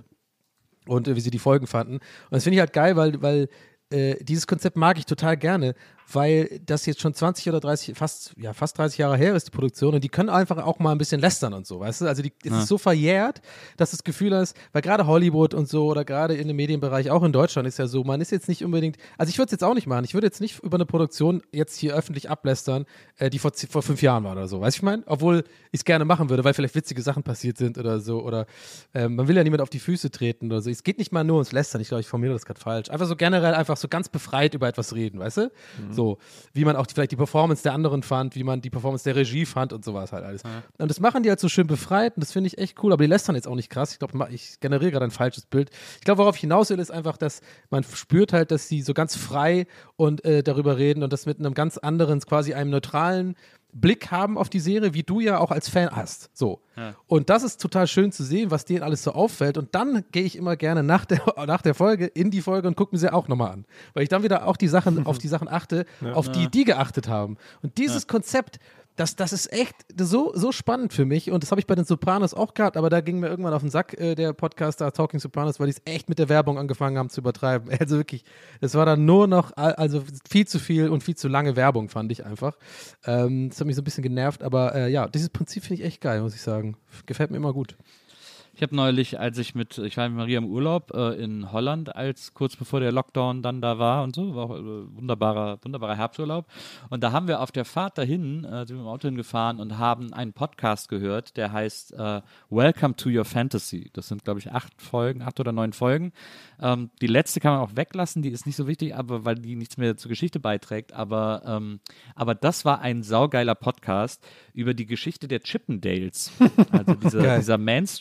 und wie sie die Folgen fanden. Und das finde ich halt geil, weil dieses Konzept mag ich total gerne, weil das jetzt schon 20 oder 30, fast 30 Jahre her ist, die Produktion, und die können einfach auch mal ein bisschen lästern und so, weißt du? Also es ist so verjährt, dass das Gefühl ist, weil gerade Hollywood und so oder gerade in dem Medienbereich, auch in Deutschland ist ja so, man ist jetzt nicht unbedingt, also ich würde es jetzt auch nicht machen, ich würde jetzt nicht über eine Produktion jetzt hier öffentlich ablästern, die vor 5 Jahren war oder so, weißt du, ich meine? Obwohl ich es gerne machen würde, weil vielleicht witzige Sachen passiert sind oder so, oder man will ja niemand auf die Füße treten oder so. Es geht nicht mal nur ums Lästern, ich glaube, ich formuliere das gerade falsch. Einfach so generell einfach so ganz befreit über etwas reden, weißt du? So, wie man auch vielleicht die Performance der anderen fand, wie man die Performance der Regie fand und sowas halt alles. Ja. Und das machen die halt so schön befreit und das finde ich echt cool, aber die lästern jetzt auch nicht krass. Ich glaube, ich generiere gerade ein falsches Bild. Ich glaube, worauf ich hinaus will, ist einfach, dass man spürt halt, dass sie so ganz frei und darüber reden und das mit einem ganz anderen, quasi einem neutralen Blick haben auf die Serie, wie du ja auch als Fan hast. So. Ja. Und das ist total schön zu sehen, was denen alles so auffällt. Und dann gehe ich immer gerne nach der Folge in die Folge und gucke mir sie auch nochmal an. Weil ich dann wieder auch auf die Sachen achte, auf die geachtet haben. Und dieses Konzept, das ist echt so spannend für mich und das habe ich bei den Sopranos auch gehabt, aber da ging mir irgendwann auf den Sack der Podcaster Talking Sopranos, weil die es echt mit der Werbung angefangen haben zu übertreiben. Also wirklich, das war dann nur noch, also viel zu viel und viel zu lange Werbung, fand ich einfach. Das hat mich so ein bisschen genervt, aber ja, dieses Prinzip finde ich echt geil, muss ich sagen. Gefällt mir immer gut. Ich habe neulich, ich war mit Maria im Urlaub in Holland, kurz bevor der Lockdown dann da war und so, war auch wunderbarer Herbsturlaub. Und da haben wir auf der Fahrt dahin, sind wir im Auto hingefahren und haben einen Podcast gehört, der heißt Welcome to Your Fantasy. Das sind, glaube ich, 8 oder 9 Folgen. Die letzte kann man auch weglassen, die ist nicht so wichtig, aber weil die nichts mehr zur Geschichte beiträgt. Aber das war ein saugeiler Podcast über die Geschichte der Chippendales. Also dieser Manstrip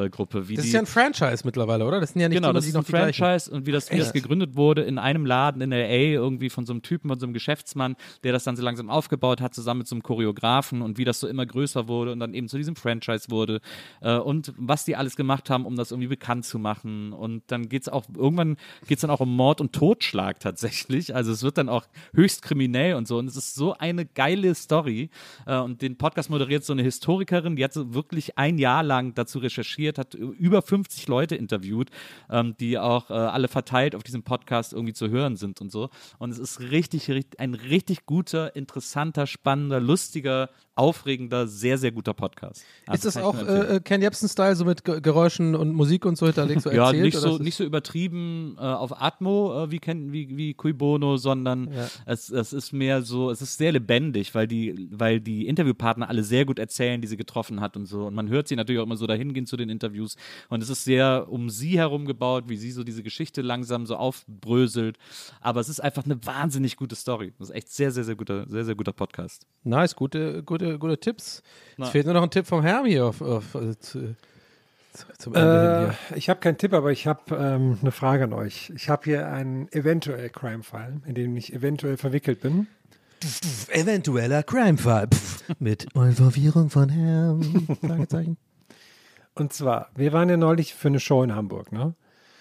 Podcast-Gruppe. Das ist ja ein Franchise mittlerweile, oder? Das sind ja nicht genau, immer das ist ein Franchise und wie das gegründet wurde in einem Laden in L.A. irgendwie von so einem Typen, von so einem Geschäftsmann, der das dann so langsam aufgebaut hat, zusammen mit so einem Choreografen und wie das so immer größer wurde und dann eben zu diesem Franchise wurde und was die alles gemacht haben, um das irgendwie bekannt zu machen. Und dann irgendwann geht es dann auch um Mord und Totschlag tatsächlich. Also es wird dann auch höchst kriminell und so. Und es ist so eine geile Story. Und den Podcast moderiert so eine Historikerin, die hat so wirklich ein Jahr lang dazu recherchiert, hat über 50 Leute interviewt, die auch alle verteilt auf diesem Podcast irgendwie zu hören sind und so. Und es ist ein richtig guter, interessanter, spannender, lustiger, aufregender, sehr, sehr guter Podcast. Also ist das auch Ken Jebsen-Style, so mit Geräuschen und Musik und so hinterlegt, so erzählt? Ja, nicht so übertrieben auf Atmo wie Cui Bono, sondern es ist mehr so, es ist sehr lebendig, weil die Interviewpartner alle sehr gut erzählen, die sie getroffen hat und so. Und man hört sie natürlich auch immer so dahin gehen zu den Interviews. Und es ist sehr um sie herum gebaut, wie sie so diese Geschichte langsam so aufbröselt. Aber es ist einfach eine wahnsinnig gute Story. Das ist echt sehr, sehr, sehr guter Podcast. Nice, gute Tipps. Es fehlt nur noch ein Tipp vom Herrn hier zum Ende hin hier. Ich habe keinen Tipp, aber ich habe eine Frage an euch. Ich habe hier einen eventuell Crime-Fall, in dem ich eventuell verwickelt bin. Eventueller Crime-Fall mit Involvierung von Herrn. Fragezeichen. Und zwar, wir waren ja neulich für eine Show in Hamburg, ne?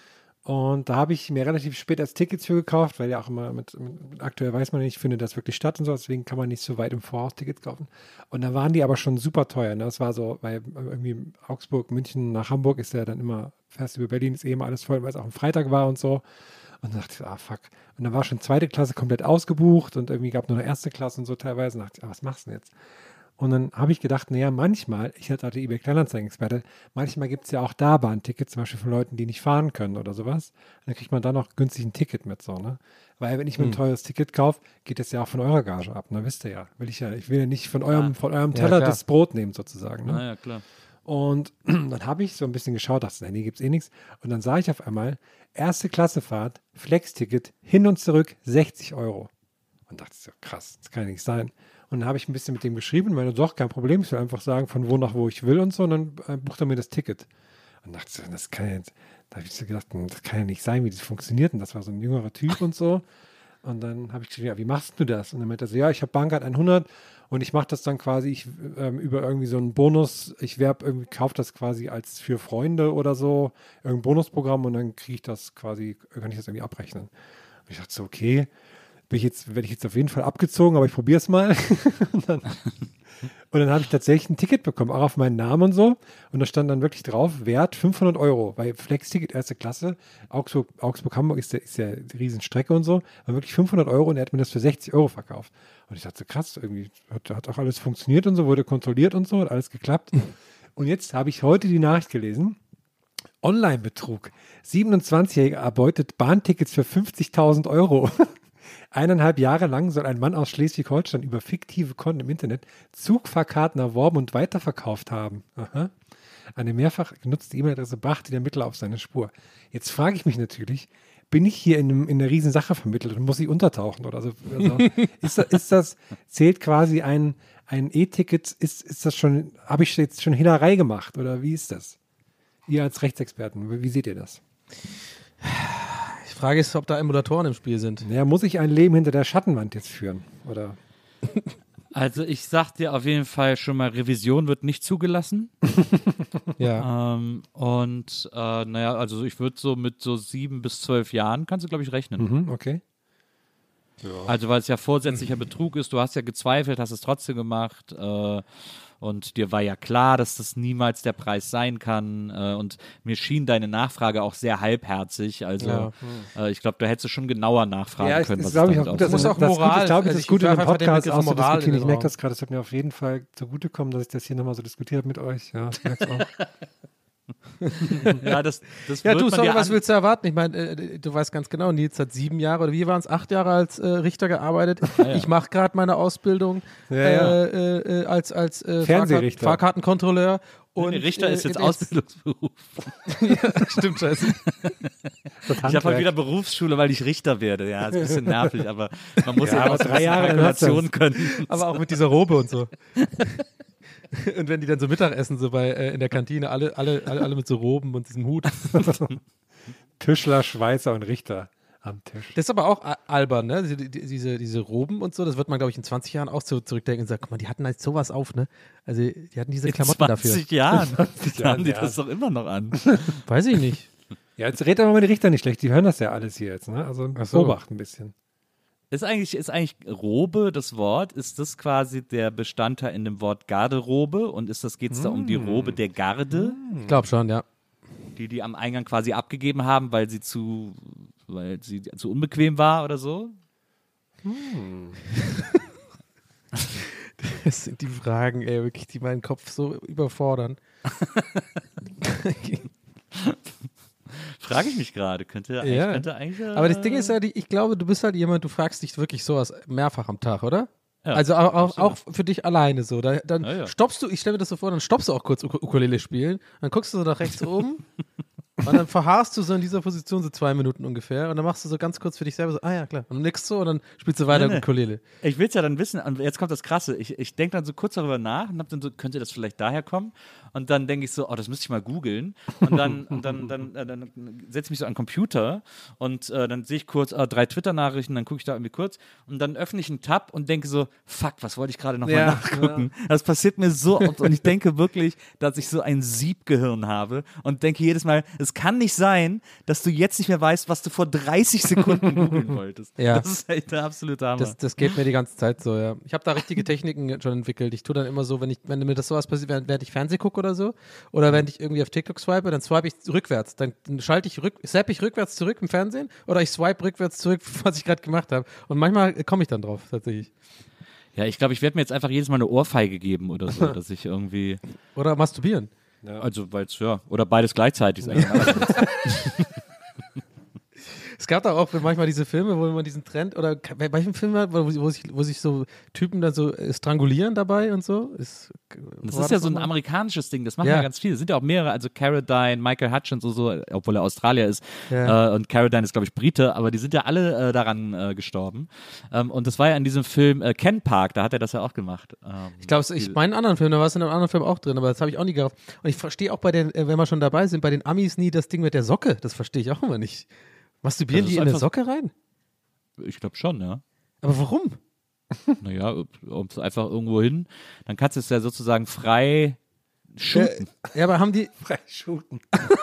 Und da habe ich mir relativ spät erst Tickets für gekauft, weil ja auch immer aktuell weiß man nicht, findet das wirklich statt und so, deswegen kann man nicht so weit im Voraus Tickets kaufen. Und da waren die aber schon super teuer, ne? Das war so, weil irgendwie Augsburg, München nach Hamburg ist ja dann immer, fährst über Berlin, ist immer alles voll, weil es auch ein Freitag war und so. Und dann dachte ich, fuck. Und dann war schon zweite Klasse komplett ausgebucht und irgendwie gab nur noch erste Klasse und so teilweise. Und dachte ich, was machst du denn jetzt? Und dann habe ich gedacht, naja, manchmal, ich als der eBay-Kleinanzeigen-Experte, manchmal gibt es ja auch da Bahntickets, zum Beispiel von Leuten, die nicht fahren können oder sowas. Und dann kriegt man da noch günstig ein Ticket mit, so, ne? Weil wenn ich mir ein teures Ticket kaufe, geht das ja auch von eurer Gage ab, ne? Wisst ihr ja. Ich will ja nicht von eurem Teller das Brot nehmen, sozusagen, ne? Naja, klar. Und dann habe ich so ein bisschen geschaut, dachte, nee, gibt's eh nichts. Und dann sah ich auf einmal, erste Klassefahrt, Flex-Ticket, hin und zurück, 60 €. Und dachte so, krass, das kann ja nicht sein. Und dann habe ich ein bisschen mit dem geschrieben und meinte, doch, kein Problem, ich will einfach sagen, von wo nach wo ich will und so. Und dann bucht er mir das Ticket. Und dachte so, das kann ja, da habe ich so gedacht, das kann ja nicht sein, wie das funktioniert. Und das war so ein jüngerer Typ und so. Und dann habe ich geschrieben, ja, wie machst du das? Und dann meinte er so, ja, ich habe Bankcard 100 und ich mache das dann quasi über irgendwie so einen Bonus, kaufe das quasi als für Freunde oder so, irgendein Bonusprogramm und dann kriege ich das quasi, kann ich das irgendwie abrechnen. Und ich dachte so, okay, werde ich jetzt auf jeden Fall abgezogen, aber ich probiere es mal. Und dann habe ich tatsächlich ein Ticket bekommen, auch auf meinen Namen und so. Und da stand dann wirklich drauf, Wert 500 €, weil Flex-Ticket erste Klasse, Augsburg-Hamburg ist ja die Riesenstrecke und so, war wirklich 500 € und er hat mir das für 60 € verkauft. Und ich dachte so, krass, irgendwie hat auch alles funktioniert und so, wurde kontrolliert und so, hat alles geklappt. Und jetzt habe ich heute die Nachricht gelesen, Online-Betrug. 27-Jähriger erbeutet Bahntickets für 50.000 €. 1,5 Jahre lang soll ein Mann aus Schleswig-Holstein über fiktive Konten im Internet Zugfahrkarten erworben und weiterverkauft haben. Aha. Eine mehrfach genutzte E-Mail-Adresse brachte den Ermittler auf seine Spur. Jetzt frage ich mich natürlich, bin ich hier in einer riesen Sache vermittelt und muss ich untertauchen oder so? Ist das, zählt quasi ein E-Ticket, ist das schon, habe ich jetzt schon Hehlerei gemacht oder wie ist das? Ihr als Rechtsexperten, wie seht ihr das? Die Frage ist, ob da Emulatoren im Spiel sind. Ja, muss ich ein Leben hinter der Schattenwand jetzt führen? Oder? Also ich sag dir auf jeden Fall schon mal, Revision wird nicht zugelassen. Ja. Naja, also ich würde so mit so 7 bis 12 Jahren, kannst du glaube ich rechnen. Okay. Ja. Also weil es ja vorsätzlicher Betrug ist, du hast ja gezweifelt, hast es trotzdem gemacht und dir war ja klar, dass das niemals der Preis sein kann und mir schien deine Nachfrage auch sehr halbherzig, also ich glaube, da hättest du schon genauer nachfragen können, was glaube ich auch gut, muss auch Moral, ich glaube, das ist gut, in einem Podcast auszudiskutieren. Ich merke das gerade, das hat mir auf jeden Fall zugutekommen, dass ich das hier nochmal so diskutiert habe mit euch. Ja, ich merke es auch. Ja, das ja, du, sorry, was willst du erwarten? Ich meine, du weißt ganz genau, Nils hat 7 Jahre oder wie waren es, 8 Jahre als Richter gearbeitet. Ja. Ich mache gerade meine Ausbildung als Fernsehrichter. Fahrkartenkontrolleur. Und Richter ist jetzt Ausbildungsberuf. Ja, stimmt, scheiße. Ich habe heute wieder Berufsschule, weil ich Richter werde. Ja, ist ein bisschen nervig, aber man muss ja auch 3 Jahre Kalkulation können. Aber auch mit dieser Robe und so. Und wenn die dann so Mittag essen, so in der Kantine, alle mit so Roben und diesem Hut. Tischler, Schweizer und Richter am Tisch. Das ist aber auch albern, ne? Diese Roben und so, das wird man, glaube ich, in 20 Jahren auch zurückdenken und sagen, guck mal, die hatten halt sowas auf, ne? Also die hatten diese Klamotten dafür. In 20 Jahren haben die das doch immer noch an. Weiß ich nicht. Ja, jetzt redet aber mal die Richter nicht schlecht, die hören das ja alles hier jetzt, ne? Also beobacht ein bisschen. Ist eigentlich Robe das Wort? Ist das quasi der Bestandteil in dem Wort Garderobe? Und geht es da um die Robe der Garde? Ich glaube schon, ja. Die am Eingang quasi abgegeben haben, weil sie zu unbequem war oder so? Das sind die Fragen, ey, wirklich, die meinen Kopf so überfordern. Frage ich mich gerade, könnte eigentlich. Aber das Ding ist ja, ich glaube, du bist halt jemand, du fragst dich wirklich sowas mehrfach am Tag, oder? Ja, also auch für dich alleine so. Dann stoppst du, ich stelle mir das so vor, dann stoppst du auch kurz Ukulele spielen, dann guckst du so nach rechts oben und dann verharrst du so in dieser Position so 2 Minuten ungefähr und dann machst du so ganz kurz für dich selber so, ja klar, und nickst so und dann spielst du weiter Ukulele. Ich will es ja dann wissen, und jetzt kommt das Krasse, ich denke dann so kurz darüber nach und hab dann so, könnte das vielleicht daher kommen? Und dann denke ich so, das müsste ich mal googeln. Und dann setze ich mich so an den Computer und dann sehe ich kurz 3 Twitter-Nachrichten, dann gucke ich da irgendwie kurz und dann öffne ich einen Tab und denke so, fuck, was wollte ich gerade nochmal nachgucken? Ja. Das passiert mir so oft und ich denke wirklich, dass ich so ein Siebgehirn habe und denke jedes Mal, es kann nicht sein, dass du jetzt nicht mehr weißt, was du vor 30 Sekunden googeln wolltest. Ja. Das ist echt der absolute Hammer. Das geht mir die ganze Zeit so, ja. Ich habe da richtige Techniken schon entwickelt. Ich tue dann immer so, wenn mir das sowas passiert, während ich Fernsehen gucke oder so, oder wenn ich irgendwie auf TikTok swipe, dann swipe ich rückwärts. Dann zappe ich rückwärts zurück im Fernsehen oder ich swipe rückwärts zurück, was ich gerade gemacht habe. Und manchmal komme ich dann drauf, tatsächlich. Ja, ich glaube, ich werde mir jetzt einfach jedes Mal eine Ohrfeige geben oder so, dass ich irgendwie. Oder masturbieren. Ja. Also, weil es, oder beides gleichzeitig. Es gab da auch manchmal diese Filme, wo man diesen Trend, oder bei welchem Film hat, wo sich so Typen dann so strangulieren dabei und so. Das ist ja so ein amerikanisches Ding, das machen ja ganz viele. Es sind ja auch mehrere, also Carradine, Michael Hutchins und so, obwohl er Australier ist. Ja. Und Carradine ist, glaube ich, Brite, aber die sind ja alle daran gestorben. Und das war ja in diesem Film Ken Park, da hat er das ja auch gemacht. Ich glaube, meinen anderen Film, da war es in einem anderen Film auch drin, aber das habe ich auch nie gerafft. Und ich verstehe auch wenn wir schon dabei sind, bei den Amis nie das Ding mit der Socke. Das verstehe ich auch immer nicht. Masturbieren die in eine Socke rein? Ich glaube schon, ja. Aber warum? Naja, einfach irgendwo hin. Dann kannst du es ja sozusagen frei shooten. Ja, aber haben die... Frei shooten.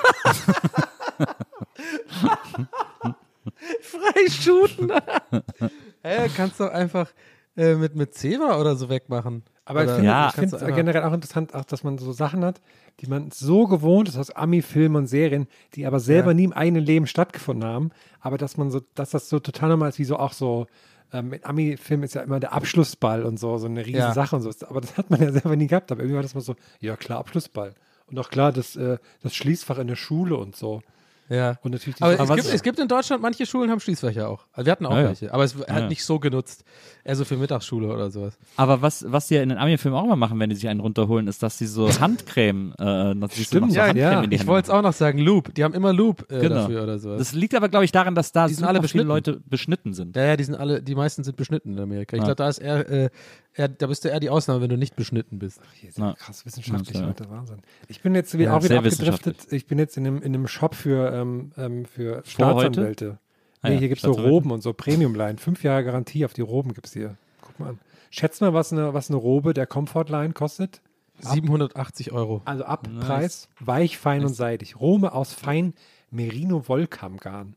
Frei shooten? Kannst du einfach mit Zewa oder so wegmachen. Aber ich finde es generell auch interessant, dass man so Sachen hat, die man so gewohnt ist aus Ami-Filmen und Serien, die aber selber nie im eigenen Leben stattgefunden haben, aber dass das so total normal ist, wie so auch so, mit Ami-Filmen ist ja immer der Abschlussball und so eine riesen Sache und so, aber das hat man ja selber nie gehabt, aber irgendwie war das mal so, ja klar, Abschlussball. Und auch klar, das Schließfach in der Schule und so. Ja. Und natürlich aber es gibt in Deutschland, manche Schulen haben Schließfächer auch. Also wir hatten auch welche, aber es hat nicht so genutzt. Eher so für Mittagsschule oder sowas. Aber was die ja in den Ami-Filmen auch immer machen, wenn die sich einen runterholen, ist, dass sie so Handcreme Stimmt, ich wollte es auch noch sagen, Loop. Die haben immer Loop dafür oder sowas. Das liegt aber, glaube ich, daran, dass da alle viele Leute beschnitten sind. Ja, die meisten sind beschnitten in Amerika. Ich glaube, da ist da bist du eher die Ausnahme, wenn du nicht beschnitten bist. Ach, hier ist ja krass wissenschaftlich heute, Wahnsinn. Ich bin jetzt auch wieder abgedriftet. Ich bin jetzt in einem Shop für Staatsanwälte. Nee, hier gibt es so Roben und so Premium-Line. 5 Jahre Garantie auf die Roben gibt es hier. Guck mal an. Schätz mal, was eine Robe der Comfort-Line kostet? 780 €. Also Preis, weich, fein und seidig. Robe aus fein Merino-Wollkammgarn.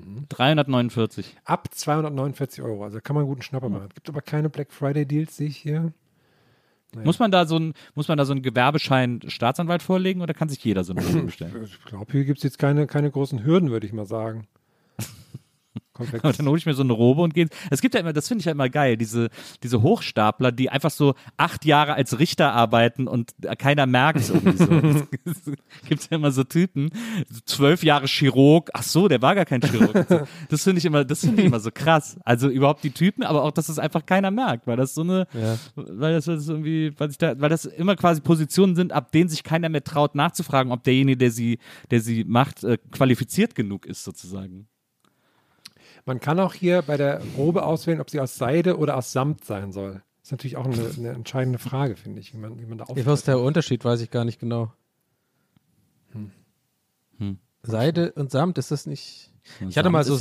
349. Ab 249 €. Also kann man einen guten Schnapper machen. Gibt aber keine Black Friday-Deals, sehe ich hier. Naja. Muss man da so einen Gewerbeschein Staatsanwalt vorlegen oder kann sich jeder so eine Robe bestellen? Ich glaube, hier gibt es jetzt keine großen Hürden, würde ich mal sagen. Aber dann hole ich mir so eine Robe und gehe. Es gibt ja immer, das finde ich ja immer geil, diese Hochstapler, die einfach so 8 Jahre als Richter arbeiten und keiner merkt es irgendwie so. Es gibt ja immer so Typen, 12 Jahre Chirurg, ach so, der war gar kein Chirurg. Das finde ich immer so krass. Also überhaupt die Typen, aber auch, dass es einfach keiner merkt, weil das so eine, weil das irgendwie, weil das immer quasi Positionen sind, ab denen sich keiner mehr traut nachzufragen, ob derjenige, der sie macht, qualifiziert genug ist, sozusagen. Man kann auch hier bei der Robe auswählen, ob sie aus Seide oder aus Samt sein soll. ist natürlich auch eine entscheidende Frage, finde ich, wie man da auftritt. Was ist der Unterschied, weiß ich gar nicht genau. Seide und Samt, ist das nicht... Ich hatte mal so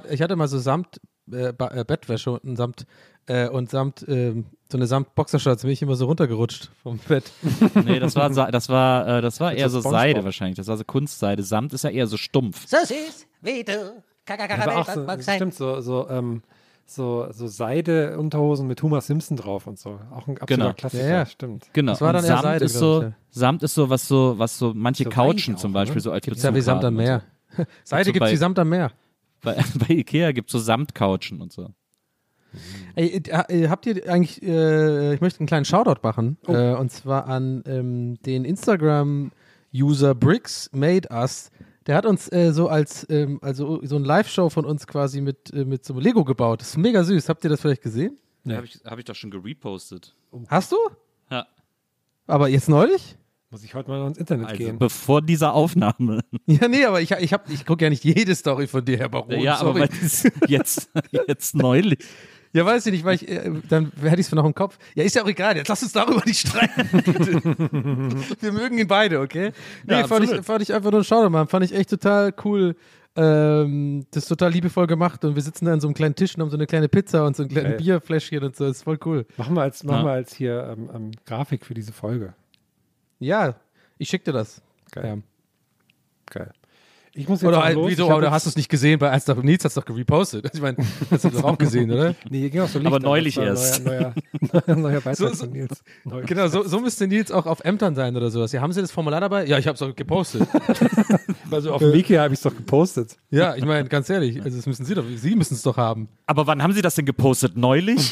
Bettwäsche und Samt so eine Samt-Boxershorts, bin ich immer so runtergerutscht vom Bett. Nee, das war eher so Seide wahrscheinlich. Das war so Kunstseide. Samt ist ja eher so stumpf. So süß wie du. Stimmt, so Seide-Unterhosen mit Homer Simpson drauf und so. Auch ein absoluter Klassiker, ja. Stimmt. Genau. Das war dann und eher Samt Seide, ist so, Samt ist so, was so manche So Couchen weich zum auch, Beispiel ne? so als Gibt's ja wie Samt am Meer. Seide gibt's wie Samt am Meer. Bei Ikea gibt es so Samtcouchen und so. Ey, habt ihr eigentlich, ich möchte einen kleinen Shoutout machen, und zwar an den Instagram-User Bricks Made Us. Der hat uns so ein Live-Show von uns quasi mit so einem Lego gebaut. Das ist mega süß. Habt ihr das vielleicht gesehen? Ja. Hab ich doch schon gerepostet. Hast du? Ja. Aber jetzt neulich? Muss ich heute mal ins Internet gehen. Bevor dieser Aufnahme. Ja, nee, aber ich gucke ja nicht jede Story von dir, Herr Baron. Ja, sorry. aber jetzt neulich. Ja, weiß ich nicht, weil dann hätte ich es noch im Kopf. Ja, ist ja auch egal, jetzt lass uns darüber nicht streiten. Wir mögen ihn beide, okay? Nee, Ja, fand ich einfach nur ein Shoutout, Mann. Fand ich echt total cool. Das ist total liebevoll gemacht und wir sitzen da an so einem kleinen Tisch und haben so eine kleine Pizza und so ein kleines Bierfläschchen und so. Das ist voll cool. Machen wir als hier Grafik für diese Folge. Ja, ich schick dir das. Geil. Ich muss jetzt Oder los. wieso? Oder hast du es nicht gesehen? Bei Nils hat es doch gerepostet. Ich meine, hast du das auch gesehen, oder? Nee, hier ging auch so Licht Aber an. neulich Das war erst. Neuer Beitrag von Nils. Genau, so müsste Nils auch auf Ämtern sein oder sowas. Ja, haben Sie das Formular dabei? Ja, ich habe es auch gepostet. Also auf dem Wiki habe ich es doch gepostet. Ja, ich meine, ganz ehrlich, also das müssen Sie müssen es doch haben. Aber wann haben Sie das denn gepostet? Neulich?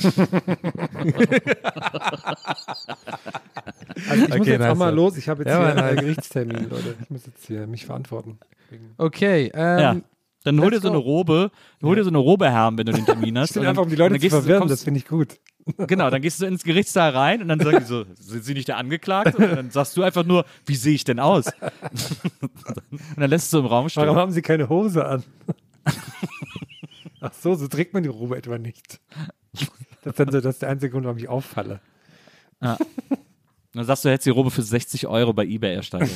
Also ich muss jetzt auch mal nice. los. Ich habe jetzt Ja, hier nice. einen Gerichtstermin, Leute. Ich muss jetzt hier mich verantworten. Okay, Ja. Dann hol dir let's so eine go. Robe, Herm, wenn du den Termin hast. Ich will Und einfach, um die dann Leute zu gehst du- verwirren, kommst- das finde ich gut. Genau, dann gehst du ins Gerichtssaal rein und dann sagen die so, sind Sie nicht der Angeklagte? Und dann sagst du einfach nur, wie sehe ich denn aus? Und dann lässt du im Raum stehen. Warum haben Sie keine Hose an? Ach so trägt man die Robe etwa nicht. Das ist der einzige Grund, warum ich auffalle. Ja. Dann sagst du, hättest die Robe für 60 € bei eBay erstattet.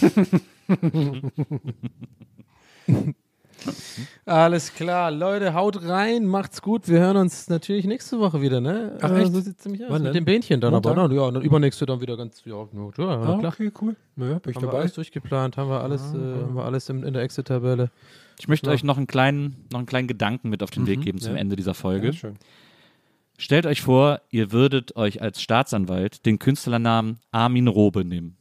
Alles klar, Leute, haut rein, macht's gut. Wir hören uns natürlich nächste Woche wieder, ne? Ach, echt? So sieht's nämlich aus. Wann Mit denn? dem Bähnchen dann Montag? aber, ne? Ja, und dann übernächste dann wieder ganz, ja, klar. Okay, cool. Ja, bin ich Haben wir dabei. alles durchgeplant, haben wir alles in der Exit-Tabelle. Ich möchte euch noch einen kleinen Gedanken mit auf den Weg geben zum Ende dieser Folge. Ja, schön. Stellt euch vor, ihr würdet euch als Staatsanwalt den Künstlernamen Armin Robe nehmen.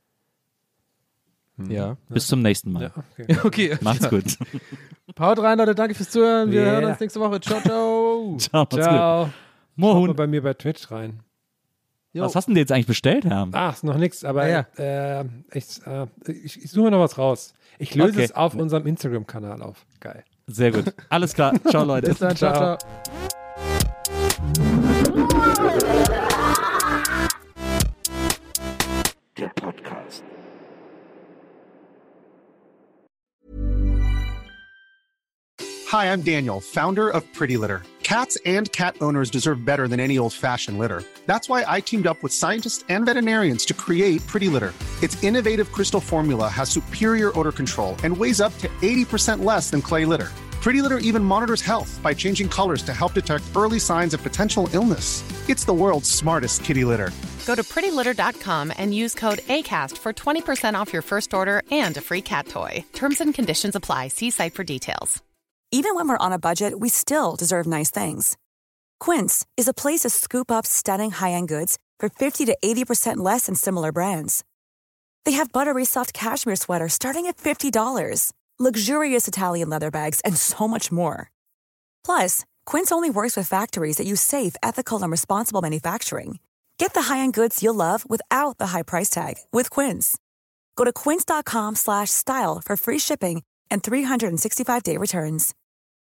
Ja. Bis zum nächsten Mal. Ja, okay. Okay. Macht's gut. Haut rein, Leute, danke fürs Zuhören. Wir Yeah. hören uns nächste Woche. Ciao, ciao. Ciao. Macht's Ciao. gut. Schaut mal Mohun. bei mir bei Twitch rein. Jo. Was hast denn dir jetzt eigentlich bestellt, Herr? Ach, ist noch nichts, aber Ja. ich suche noch was raus. Ich löse Okay. es auf unserem Instagram-Kanal auf. Geil. Sehr gut. Alles klar. Ciao, Leute. Bis dann, ciao, ciao. Der Podcast. Hi, I'm Daniel, founder of Pretty Litter. Cats and cat owners deserve better than any old-fashioned litter. That's why I teamed up with scientists and veterinarians to create Pretty Litter. Its innovative crystal formula has superior odor control and weighs up to 80% less than clay litter. Pretty Litter even monitors health by changing colors to help detect early signs of potential illness. It's the world's smartest kitty litter. Go to prettylitter.com and use code ACAST for 20% off your first order and a free cat toy. Terms and conditions apply. See site for details. Even when we're on a budget, we still deserve nice things. Quince is a place to scoop up stunning high-end goods for 50 to 80% less than similar brands. They have buttery soft cashmere sweaters starting at $50, luxurious Italian leather bags, and so much more. Plus, Quince only works with factories that use safe, ethical, and responsible manufacturing. Get the high-end goods you'll love without the high price tag with Quince. Go to quince.com/style for free shipping and 365-day returns.